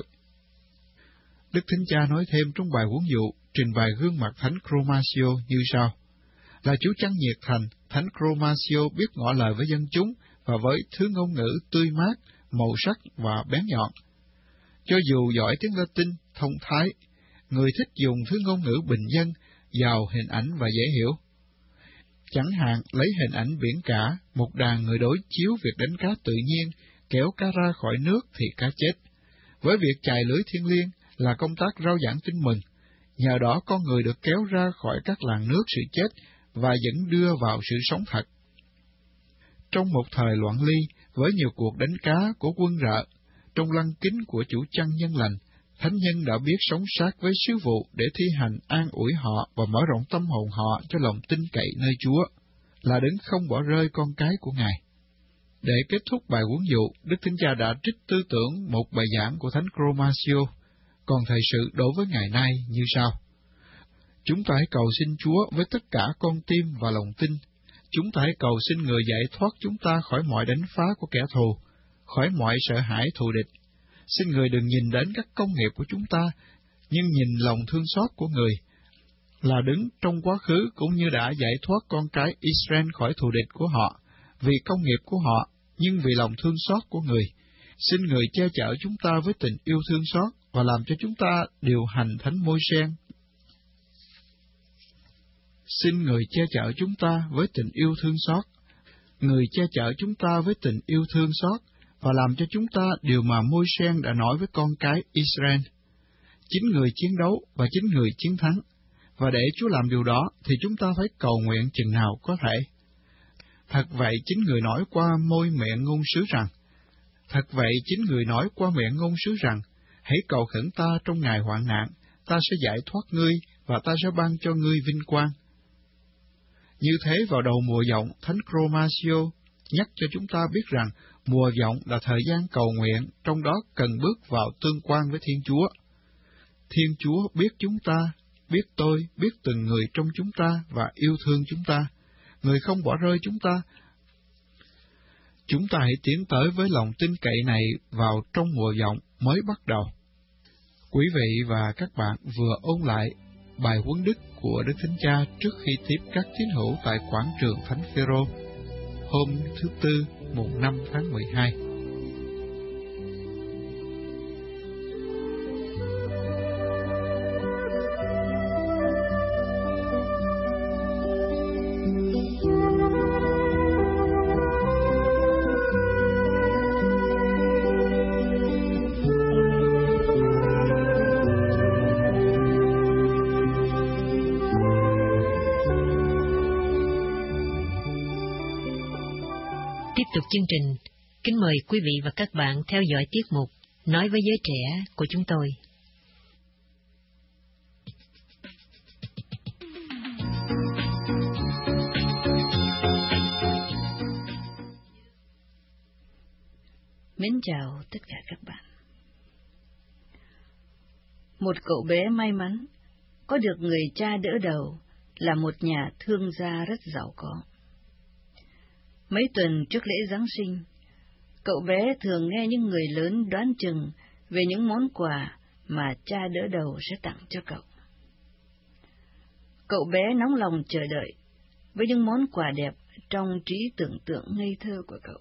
Đức Thánh Cha nói thêm trong bài huấn dụ trình bày gương mặt Thánh Chromatio như sau: là chủ trăng nhiệt thành, Thánh Chromatio biết ngỏ lời với dân chúng và với thứ ngôn ngữ tươi mát, màu sắc và bén nhọn. Cho dù giỏi tiếng Latin thông thái, người thích dùng thứ ngôn ngữ bình dân, giàu hình ảnh và dễ hiểu. Chẳng hạn lấy hình ảnh biển cả, một đàn người đối chiếu việc đánh cá tự nhiên, kéo cá ra khỏi nước thì cá chết. Với việc chài lưới thiêng liêng là công tác rao giảng tin mừng, nhờ đó con người được kéo ra khỏi các làng nước sự chết và dẫn đưa vào sự sống thật. Trong một thời loạn ly, với nhiều cuộc đánh cá của quân rợ, trong lăng kính của chủ trăng nhân lành, thánh nhân đã biết sống sát với sứ vụ để thi hành an ủi họ và mở rộng tâm hồn họ cho lòng tin cậy nơi Chúa, là đấng không bỏ rơi con cái của Ngài. Để kết thúc bài huấn dụ, Đức Thánh Cha đã trích tư tưởng một bài giảng của Thánh Chromatio, còn thời sự đối với ngày nay như sau: chúng ta hãy cầu xin Chúa với tất cả con tim và lòng tin. Chúng ta hãy cầu xin người giải thoát chúng ta khỏi mọi đánh phá của kẻ thù, khỏi mọi sợ hãi thù địch. Xin người đừng nhìn đến các công nghiệp của chúng ta, nhưng nhìn lòng thương xót của người, là đứng trong quá khứ cũng như đã giải thoát con cái Israel khỏi thù địch của họ, vì công nghiệp của họ, nhưng vì lòng thương xót của người. Xin người che chở chúng ta với tình yêu thương xót và làm cho chúng ta điều hành thánh môi sen Xin Người che chở chúng ta với tình yêu thương xót. Người che chở chúng ta với tình yêu thương xót và làm cho chúng ta điều mà Môi-se đã nói với con cái Israel. Chính Người chiến đấu và chính Người chiến thắng. Và để Chúa làm điều đó thì chúng ta phải cầu nguyện chừng nào có thể. Thật vậy chính Người nói qua môi miệng ngôn sứ rằng, Thật vậy chính Người nói qua miệng ngôn sứ rằng, hãy cầu khẩn ta trong ngày hoạn nạn, ta sẽ giải thoát ngươi và ta sẽ ban cho ngươi vinh quang. Như thế vào đầu mùa vọng, Thánh Chromatio nhắc cho chúng ta biết rằng mùa vọng là thời gian cầu nguyện, trong đó cần bước vào tương quan với Thiên Chúa. Thiên Chúa biết chúng ta, biết tôi, biết từng người trong chúng ta và yêu thương chúng ta. Người không bỏ rơi chúng ta. Chúng ta hãy tiến tới với lòng tin cậy này vào trong mùa vọng mới bắt đầu. Quý vị và các bạn vừa ôn lại bài huấn đức của Đức Thánh Cha trước khi tiếp các tín hữu tại quảng trường Thánh Phêrô hôm thứ Tư, mùng năm tháng mười hai. Tiếp tục chương trình, kính mời quý vị và các bạn theo dõi tiết mục Nói với giới trẻ của chúng tôi. Mến chào tất cả các bạn. Một cậu bé may mắn có được người cha đỡ đầu là một nhà thương gia rất giàu có. Mấy tuần trước lễ Giáng sinh, cậu bé thường nghe những người lớn đoán chừng về những món quà mà cha đỡ đầu sẽ tặng cho cậu. Cậu bé nóng lòng chờ đợi với những món quà đẹp trong trí tưởng tượng ngây thơ của cậu.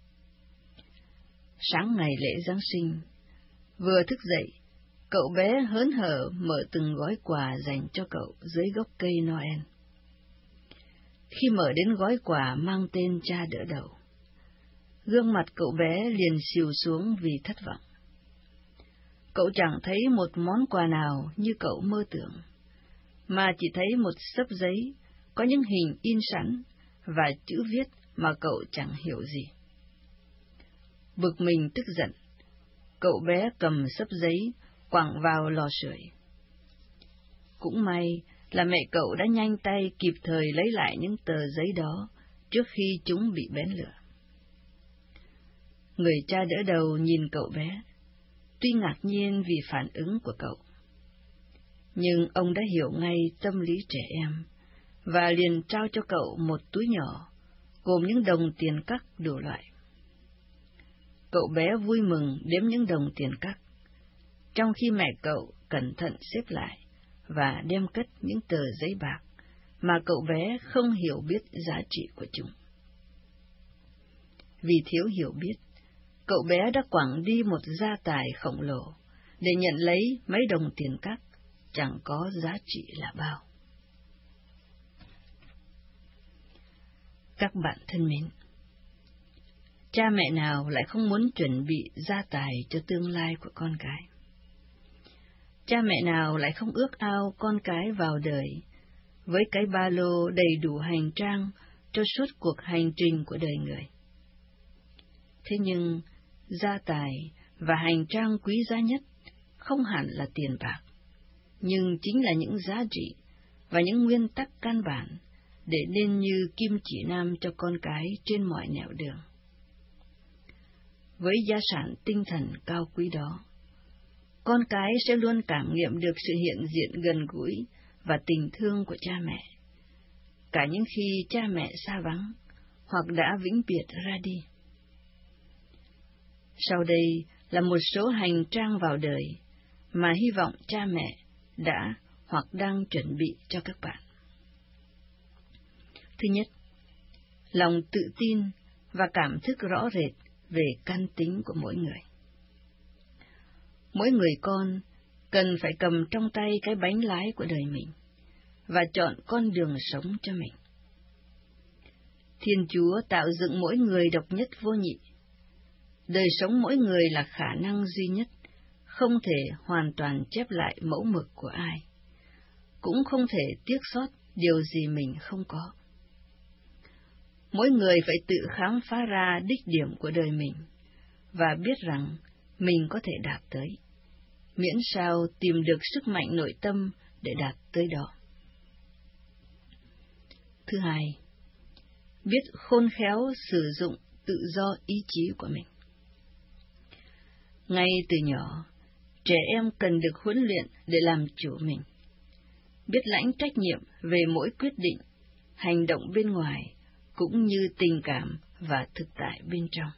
Sáng ngày lễ Giáng sinh, vừa thức dậy, cậu bé hớn hở mở từng gói quà dành cho cậu dưới gốc cây Noel. Khi mở đến gói quà mang tên cha đỡ đầu, gương mặt cậu bé liền xìu xuống vì thất vọng. Cậu chẳng thấy một món quà nào như cậu mơ tưởng, mà chỉ thấy một xấp giấy có những hình in sẵn và chữ viết mà cậu chẳng hiểu gì. Bực mình tức giận, cậu bé cầm xấp giấy quẳng vào lò sưởi. Cũng may là mẹ cậu đã nhanh tay kịp thời lấy lại những tờ giấy đó trước khi chúng bị bén lửa. Người cha đỡ đầu nhìn cậu bé, tuy ngạc nhiên vì phản ứng của cậu, nhưng ông đã hiểu ngay tâm lý trẻ em và liền trao cho cậu một túi nhỏ gồm những đồng tiền cắc đủ loại. Cậu bé vui mừng đếm những đồng tiền cắc, trong khi mẹ cậu cẩn thận xếp lại và đem cất những tờ giấy bạc mà cậu bé không hiểu biết giá trị của chúng. Vì thiếu hiểu biết, cậu bé đã quẳng đi một gia tài khổng lồ để nhận lấy mấy đồng tiền cắc chẳng có giá trị là bao. Các bạn thân mến, cha mẹ nào lại không muốn chuẩn bị gia tài cho tương lai của con cái? Cha mẹ nào lại không ước ao con cái vào đời với cái ba lô đầy đủ hành trang cho suốt cuộc hành trình của đời người? Thế nhưng, gia tài và hành trang quý giá nhất không hẳn là tiền bạc, nhưng chính là những giá trị và những nguyên tắc căn bản để nên như kim chỉ nam cho con cái trên mọi nẻo đường. Với gia sản tinh thần cao quý đó, con cái sẽ luôn cảm nghiệm được sự hiện diện gần gũi và tình thương của cha mẹ, cả những khi cha mẹ xa vắng hoặc đã vĩnh biệt ra đi. Sau đây là một số hành trang vào đời mà hy vọng cha mẹ đã hoặc đang chuẩn bị cho các bạn. Thứ nhất, lòng tự tin và cảm thức rõ rệt về căn tính của mỗi người. Mỗi người con cần phải cầm trong tay cái bánh lái của đời mình và chọn con đường sống cho mình. Thiên Chúa tạo dựng mỗi người độc nhất vô nhị. Đời sống mỗi người là khả năng duy nhất, không thể hoàn toàn chép lại mẫu mực của ai, cũng không thể tiếc sót điều gì mình không có. Mỗi người phải tự khám phá ra đích điểm của đời mình, và biết rằng mình có thể đạt tới, miễn sao tìm được sức mạnh nội tâm để đạt tới đó. Thứ hai, biết khôn khéo sử dụng tự do ý chí của mình. Ngay từ nhỏ, trẻ em cần được huấn luyện để làm chủ mình, biết lãnh trách nhiệm về mỗi quyết định, hành động bên ngoài, cũng như tình cảm và thực tại bên trong.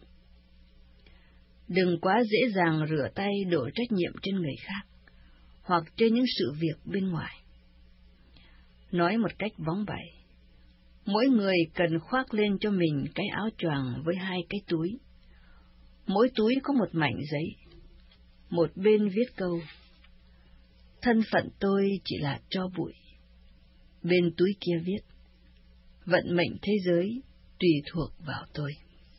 Đừng quá dễ dàng rửa tay đổ trách nhiệm trên người khác, hoặc trên những sự việc bên ngoài. Nói một cách bóng bẩy, mỗi người cần khoác lên cho mình cái áo choàng với hai cái túi. Mỗi túi có một mảnh giấy, một bên viết câu: thân phận tôi chỉ là tro bụi. Bên túi kia viết: vận mệnh thế giới tùy thuộc vào tôi.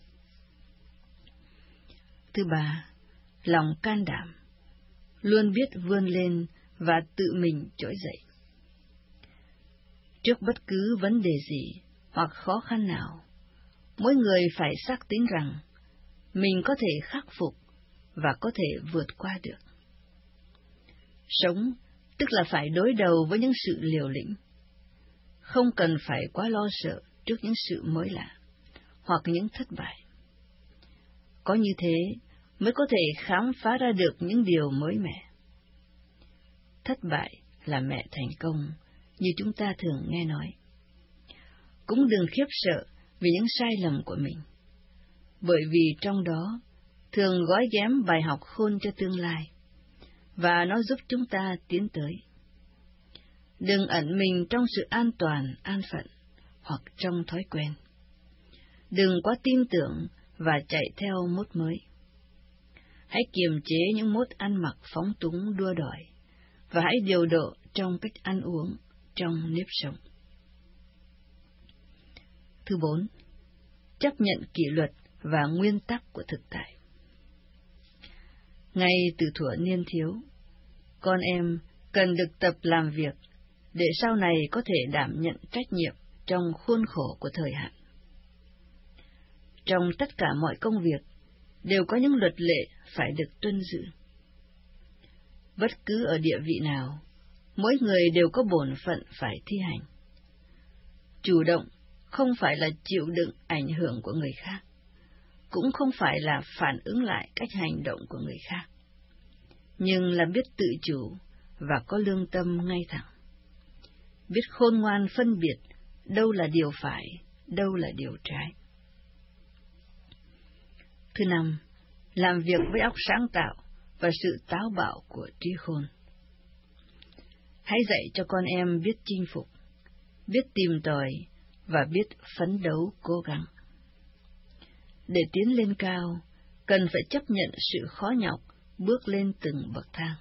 Thứ ba, lòng can đảm, luôn biết vươn lên và tự mình trỗi dậy. Trước bất cứ vấn đề gì hoặc khó khăn nào, mỗi người phải xác tín rằng mình có thể khắc phục và có thể vượt qua được. Sống tức là phải đối đầu với những sự liều lĩnh, không cần phải quá lo sợ trước những sự mới lạ hoặc những thất bại. Có như thế mới có thể khám phá ra được những điều mới mẻ. Thất bại là mẹ thành công, như chúng ta thường nghe nói. Cũng đừng khiếp sợ vì những sai lầm của mình, bởi vì trong đó thường gói ghém bài học khôn cho tương lai, và nó giúp chúng ta tiến tới. Đừng ẩn mình trong sự an toàn, an phận, hoặc trong thói quen. Đừng quá tin tưởng và chạy theo mốt mới. Hãy kiềm chế những mốt ăn mặc phóng túng đua đòi, và hãy điều độ trong cách ăn uống, trong nếp sống. Thứ bốn, chấp nhận kỷ luật và nguyên tắc của thực tại. Ngay từ thuở niên thiếu, con em cần được tập làm việc để sau này có thể đảm nhận trách nhiệm trong khuôn khổ của thời hạn. Trong tất cả mọi công việc đều có những luật lệ phải được tuân giữ. Bất cứ ở địa vị nào, mỗi người đều có bổn phận phải thi hành. Chủ động không phải là chịu đựng ảnh hưởng của người khác, cũng không phải là phản ứng lại cách hành động của người khác, nhưng là biết tự chủ và có lương tâm ngay thẳng. Biết khôn ngoan phân biệt đâu là điều phải, đâu là điều trái. Thứ năm, làm việc với óc sáng tạo và sự táo bạo của trí khôn. Hãy dạy cho con em biết chinh phục, biết tìm tòi và biết phấn đấu cố gắng. Để tiến lên cao, cần phải chấp nhận sự khó nhọc, bước lên từng bậc thang.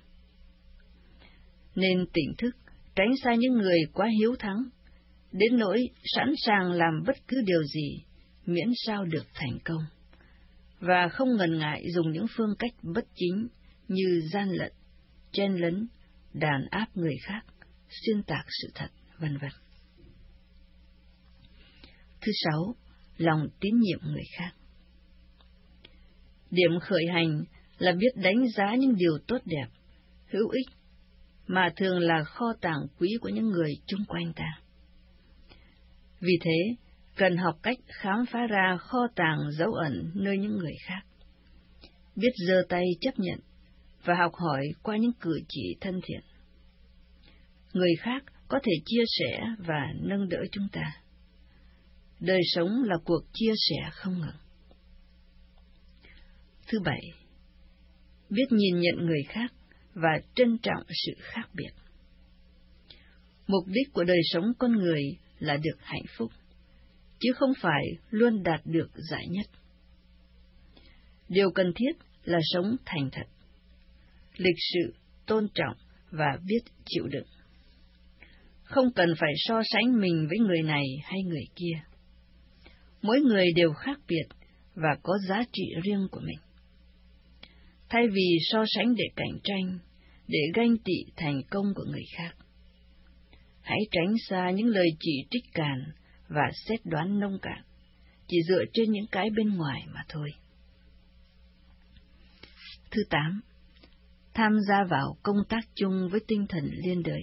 Nên tỉnh thức, tránh xa những người quá hiếu thắng, đến nỗi sẵn sàng làm bất cứ điều gì, miễn sao được thành công, và không ngần ngại dùng những phương cách bất chính như gian lận, chen lấn, đàn áp người khác, xuyên tạc sự thật, vân vân. Thứ sáu, lòng tín nhiệm người khác. Điểm khởi hành là biết đánh giá những điều tốt đẹp, hữu ích, mà thường là kho tàng quý của những người chung quanh ta. Vì thế, cần học cách khám phá ra kho tàng dấu ẩn nơi những người khác, biết giơ tay chấp nhận và học hỏi qua những cử chỉ thân thiện. Người khác có thể chia sẻ và nâng đỡ chúng ta. Đời sống là cuộc chia sẻ không ngừng. Thứ bảy, biết nhìn nhận người khác và trân trọng sự khác biệt. Mục đích của đời sống con người là được hạnh phúc, chứ không phải luôn đạt được giải nhất. Điều cần thiết là sống thành thật, lịch sự, tôn trọng và biết chịu đựng. không cần phải so sánh mình với người này hay người kia. Mỗi người đều khác biệt và có giá trị riêng của mình. Thay vì so sánh để cạnh tranh, để ganh tị thành công của người khác, hãy tránh xa những lời chỉ trích càn và xét đoán nông cạn, chỉ dựa trên những cái bên ngoài mà thôi. Thứ tám, tham gia vào công tác chung với tinh thần liên đới.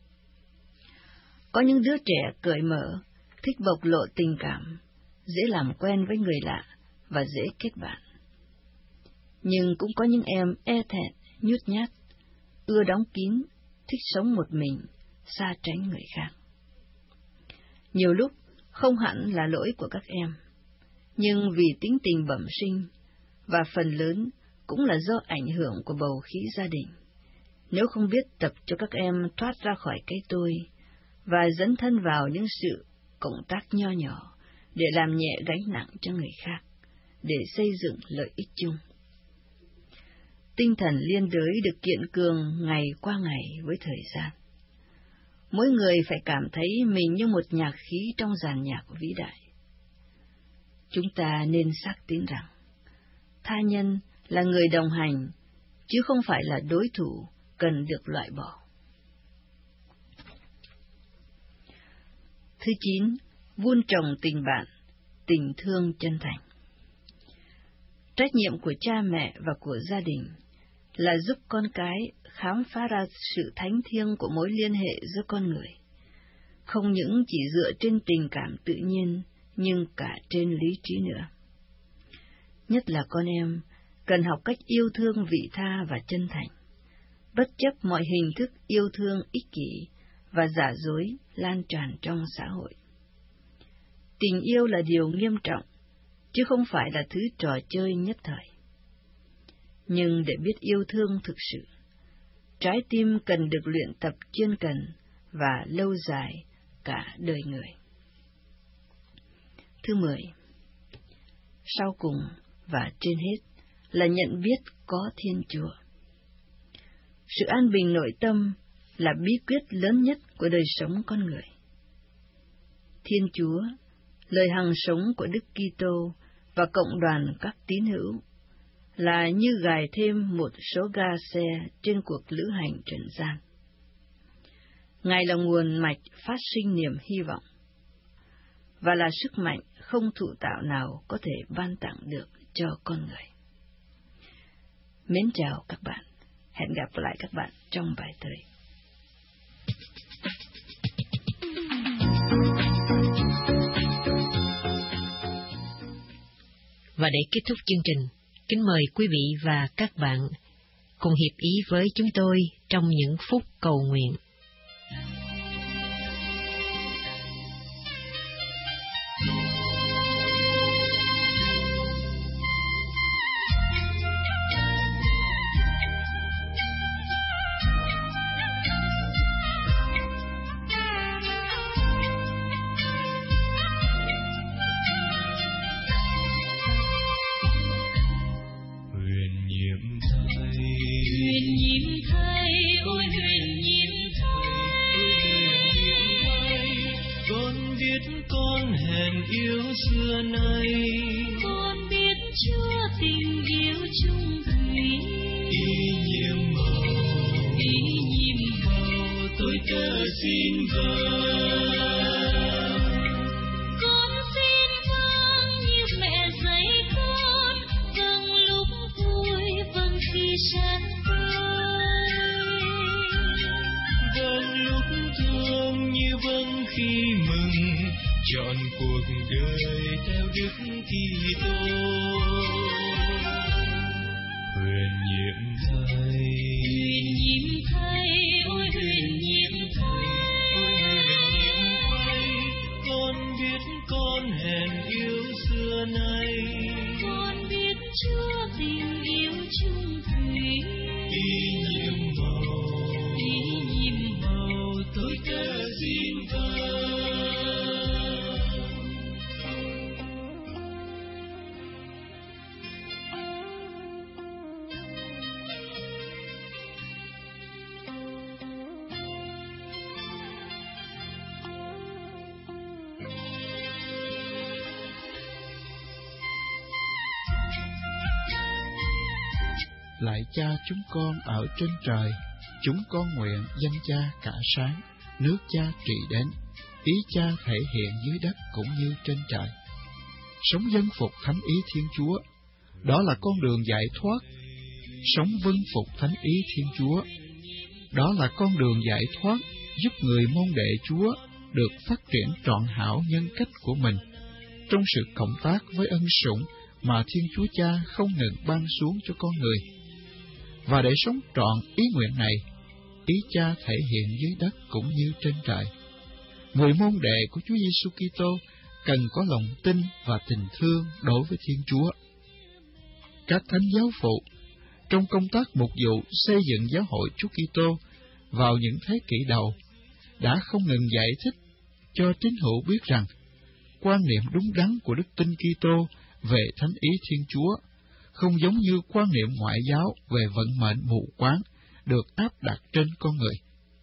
Có những đứa trẻ cởi mở, thích bộc lộ tình cảm, dễ làm quen với người lạ và dễ kết bạn. Nhưng cũng có những em e thẹn, nhút nhát, ưa đóng kín, thích sống một mình, xa tránh người khác. Nhiều lúc không hẳn là lỗi của các em, nhưng vì tính tình bẩm sinh, và phần lớn cũng là do ảnh hưởng của bầu khí gia đình, nếu không biết tập cho các em thoát ra khỏi cái tôi, và dấn thân vào những sự cộng tác nho nhỏ để làm nhẹ gánh nặng cho người khác, để xây dựng lợi ích chung. Tinh thần liên đới được kiện cường ngày qua ngày với thời gian. Mỗi người phải cảm thấy mình như một nhạc khí trong dàn nhạc vĩ đại. Chúng ta nên xác tín rằng, tha nhân là người đồng hành, chứ không phải là đối thủ cần được loại bỏ. Thứ chín, vun trồng tình bạn, tình thương chân thành. Trách nhiệm của cha mẹ và của gia đình là giúp con cái khám phá ra sự thánh thiêng của mối liên hệ giữa con người, không những chỉ dựa trên tình cảm tự nhiên, nhưng cả trên lý trí nữa. Nhất là con em cần học cách yêu thương vị tha và chân thành, bất chấp mọi hình thức yêu thương ích kỷ và giả dối lan tràn trong xã hội. Tình yêu là điều nghiêm trọng, chứ không phải là thứ trò chơi nhất thời. Nhưng để biết yêu thương thực sự, trái tim cần được luyện tập chuyên cần và lâu dài cả đời người. Thứ mười, sau cùng và trên hết là nhận biết có Thiên Chúa. Sự an bình nội tâm là bí quyết lớn nhất của đời sống con người. Thiên Chúa, lời hằng sống của Đức Kitô và cộng đoàn các tín hữu là như gài thêm một số ga xe trên cuộc lữ hành trần gian. Ngài là nguồn mạch phát sinh niềm hy vọng, và là sức mạnh không thụ tạo nào có thể ban tặng được cho con người. Mến chào các bạn, hẹn gặp lại các bạn trong bài tới. Và để kết thúc chương trình, kính mời quý vị và các bạn cùng hiệp ý với chúng tôi trong những phút cầu nguyện. Xưa nay con biết Chúa tình yêu chung thủy, y nhiệm màu y nhiệm màu tôi tơ xin vâng. Con xin vâng như mẹ dạy con, vâng lúc vui vâng khi chán vơi, vâng lúc thương như vâng khi mừng, chọn cuộc đời theo Đức Kitô. Huyền nhiệm Thầy, huyền nhiệm Thầy, ôi huyền nhiệm Thầy, ôi huyền nhiệm Thầy, con biết con hèn yếu xưa nay, con biết Chúa tình yêu chung thủy, y nhiệm màu, y nhiệm màu tôi tơ xin vâng. Lạy Cha chúng con ở trên trời, chúng con nguyện danh Cha cả sáng, nước Cha trị đến, ý Cha thể hiện dưới đất cũng như trên trời. Sống dân phục thánh ý Thiên Chúa, đó là con đường giải thoát. Sống vâng phục thánh ý Thiên Chúa, đó là con đường giải thoát giúp người môn đệ Chúa được phát triển trọn hảo nhân cách của mình trong sự cộng tác với ân sủng mà Thiên Chúa Cha không ngừng ban xuống cho con người. Và để sống trọn ý nguyện này, ý Cha thể hiện dưới đất cũng như trên trời. Người môn đệ của Chúa Giêsu Kitô cần có lòng tin và tình thương đối với Thiên Chúa. Các thánh giáo phụ trong công tác mục vụ xây dựng giáo hội Chúa Kitô vào những thế kỷ đầu đã không ngừng giải thích cho tín hữu biết rằng quan niệm đúng đắn của đức tin Kitô về thánh ý Thiên Chúa không giống như quan niệm ngoại giáo về vận mệnh mù quáng được áp đặt trên con người.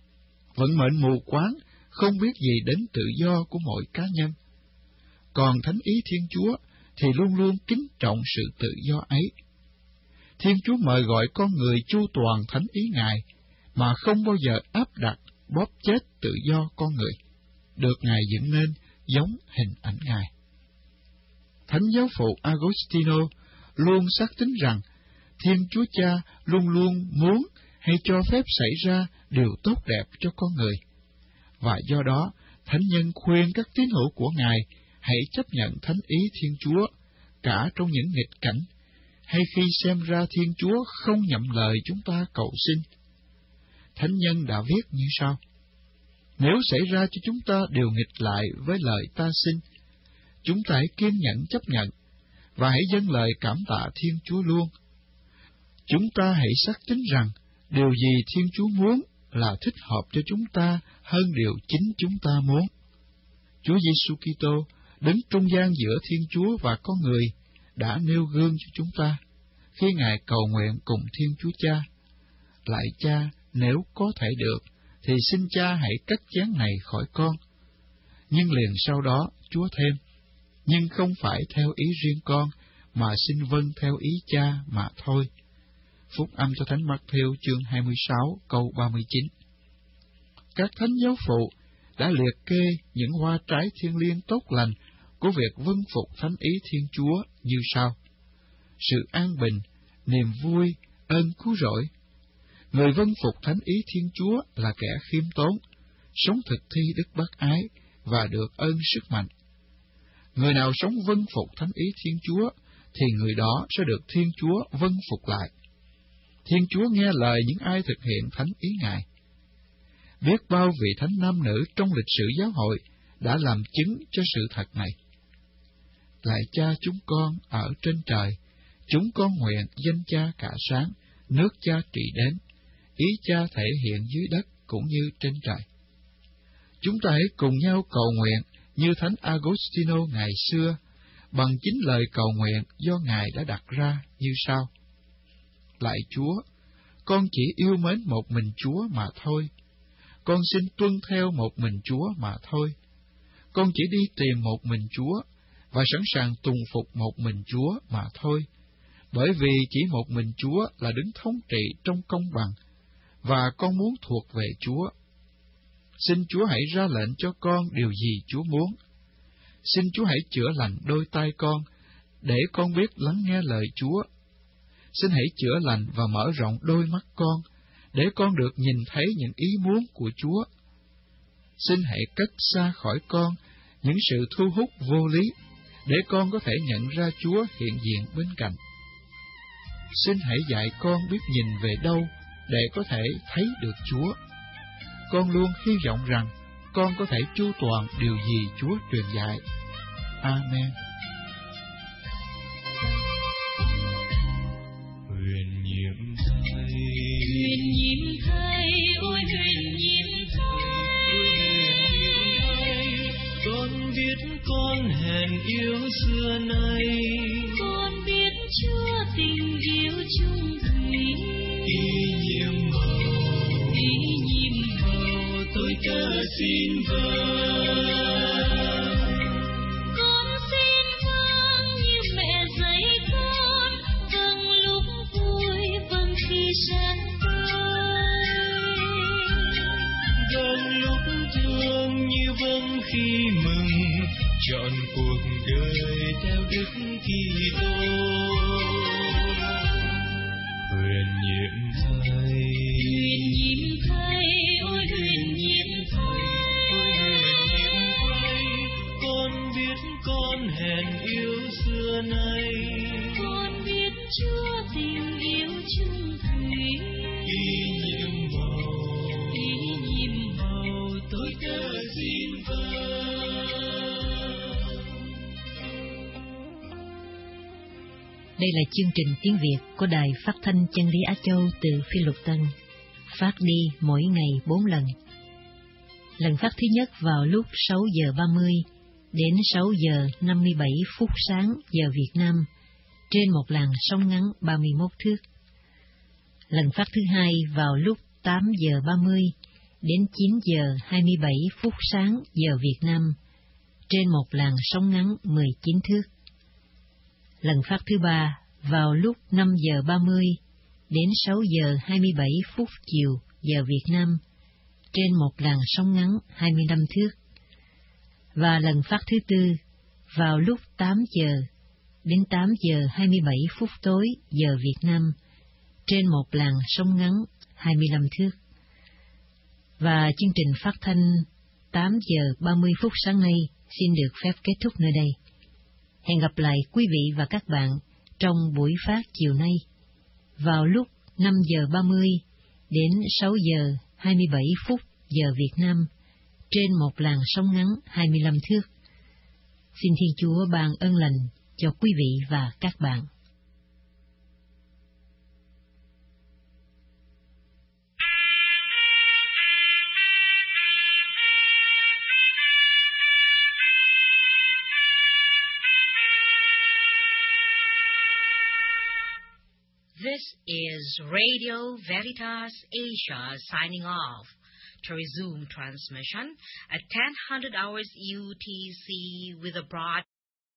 Vận mệnh mù quáng không biết gì đến tự do của mỗi cá nhân, còn thánh ý Thiên Chúa thì luôn luôn kính trọng sự tự do ấy. Thiên Chúa mời gọi con người chu toàn thánh ý Ngài, mà không bao giờ áp đặt, bóp chết tự do con người, được Ngài dựng nên giống hình ảnh Ngài. Thánh giáo phụ Agostino luôn xác tín rằng Thiên Chúa Cha luôn luôn muốn hay cho phép xảy ra điều tốt đẹp cho con người, và do đó thánh nhân khuyên các tín hữu của Ngài hãy chấp nhận thánh ý Thiên Chúa cả trong những nghịch cảnh, hay khi xem ra Thiên Chúa không nhậm lời chúng ta cầu xin. Thánh nhân đã viết như sau: nếu xảy ra cho chúng ta điều nghịch lại với lời ta xin, chúng ta hãy kiên nhẫn chấp nhận, và hãy dâng lời cảm tạ Thiên Chúa luôn. Chúng ta hãy xác tín rằng điều gì Thiên Chúa muốn là thích hợp cho chúng ta hơn điều chính chúng ta muốn. Chúa Giêsu Kitô đứng trung gian giữa Thiên Chúa và con người đã nêu gương cho chúng ta khi Ngài cầu nguyện cùng Thiên Chúa Cha: lạy Cha, nếu có thể được, thì xin Cha hãy cắt chén này khỏi con. Nhưng liền sau đó Chúa thêm: nhưng không phải theo ý riêng con, mà xin vâng theo ý Cha mà thôi. Phúc âm cho Thánh Mắc-thêu chương hai mươi sáu câu ba mươi chín. Các thánh giáo phụ đã liệt kê những hoa trái thiêng liêng tốt lành của việc vâng phục thánh ý Thiên Chúa như sau: sự an bình, niềm vui, ơn cứu rỗi. Người vâng phục thánh ý Thiên Chúa là kẻ khiêm tốn, sống thực thi đức bác ái và được ơn sức mạnh. Người nào sống vâng phục thánh ý Thiên Chúa thì người đó sẽ được Thiên Chúa vâng phục lại. Thiên Chúa nghe lời những ai thực hiện thánh ý Ngài. Biết bao vị thánh nam nữ trong lịch sử giáo hội đã làm chứng cho sự thật này. Lạy Cha chúng con ở trên trời, chúng con nguyện danh Cha cả sáng, nước Cha trị đến, ý Cha thể hiện dưới đất cũng như trên trời. Chúng ta hãy cùng nhau cầu nguyện như Thánh Agostino ngày xưa, bằng chính lời cầu nguyện do Ngài đã đặt ra như sau: lạy Chúa, con chỉ yêu mến một mình Chúa mà thôi. Con xin tuân theo một mình Chúa mà thôi. Con chỉ đi tìm một mình Chúa và sẵn sàng tùng phục một mình Chúa mà thôi, bởi vì chỉ một mình Chúa là đứng thống trị trong công bằng, và con muốn thuộc về Chúa. Xin Chúa hãy ra lệnh cho con điều gì Chúa muốn. Xin Chúa hãy chữa lành đôi tai con, để con biết lắng nghe lời Chúa. Xin hãy chữa lành và mở rộng đôi mắt con, để con được nhìn thấy những ý muốn của Chúa. Xin hãy cất xa khỏi con những sự thu hút vô lý, để con có thể nhận ra Chúa hiện diện bên cạnh. Xin hãy dạy con biết nhìn về đâu để có thể thấy được Chúa. Con luôn hy vọng rằng con có thể chu toàn điều gì Chúa truyền dạy. Amen. Huyền nhiệm Thầy, huyền nhiệm Thầy, ôi huyền nhiệm Thầy, con biết con hèn yếu xưa nay, con biết Chúa tình yêu chung thủy. Ý nhiệm hầu, ý nhiệm hầu, tôi cớ xin vâng. Con xin vâng như mẹ dạy con, vâng lúc vui, vâng chọn cuộc đời theo Đức Kitô. Huyền nhiệm Thầy, huyền nhiệm Thầy, ôi huyền nhiệm Thầy, ôi huyền nhiệm Thầy, con biết con hèn yếu xưa nay, con biết Chúa tình yêu chung thủy. y nhiệm màu, y nhiệm màu tôi cớ xin vâng. Đây là chương trình tiếng Việt của Đài Phát thanh Chân lý Á Châu từ Phi Luật Tân, phát đi mỗi ngày bốn lần. Lần phát thứ nhất vào lúc sáu giờ ba mươi đến sáu giờ năm mươi bảy phút sáng giờ Việt Nam, trên một làn sóng ngắn ba mươi mốt thước. Lần phát thứ hai vào lúc tám giờ ba mươi đến chín giờ hai mươi bảy phút sáng giờ Việt Nam, trên một làn sóng ngắn mười chín thước. Lần phát thứ ba vào lúc năm giờ ba mươi đến sáu giờ hai mươi bảy phút chiều giờ Việt Nam, trên một làn sóng ngắn hai mươi lăm thước. Và lần phát thứ tư vào lúc tám giờ đến tám giờ hai mươi bảy phút tối giờ Việt Nam, trên một làn sóng ngắn hai mươi lăm thước. Và chương trình phát thanh tám giờ ba mươi phút sáng nay xin được phép kết thúc nơi đây. Hẹn gặp lại quý vị và các bạn trong buổi phát chiều nay vào lúc năm giờ ba mươi đến sáu giờ hai mươi bảy phút giờ Việt Nam, trên một làn sóng ngắn hai mươi lăm thước. Xin Thiên Chúa ban ơn lành cho quý vị và các bạn. This is Radio Veritas Asia signing off. To resume transmission at ten hundred hours U T C with a broad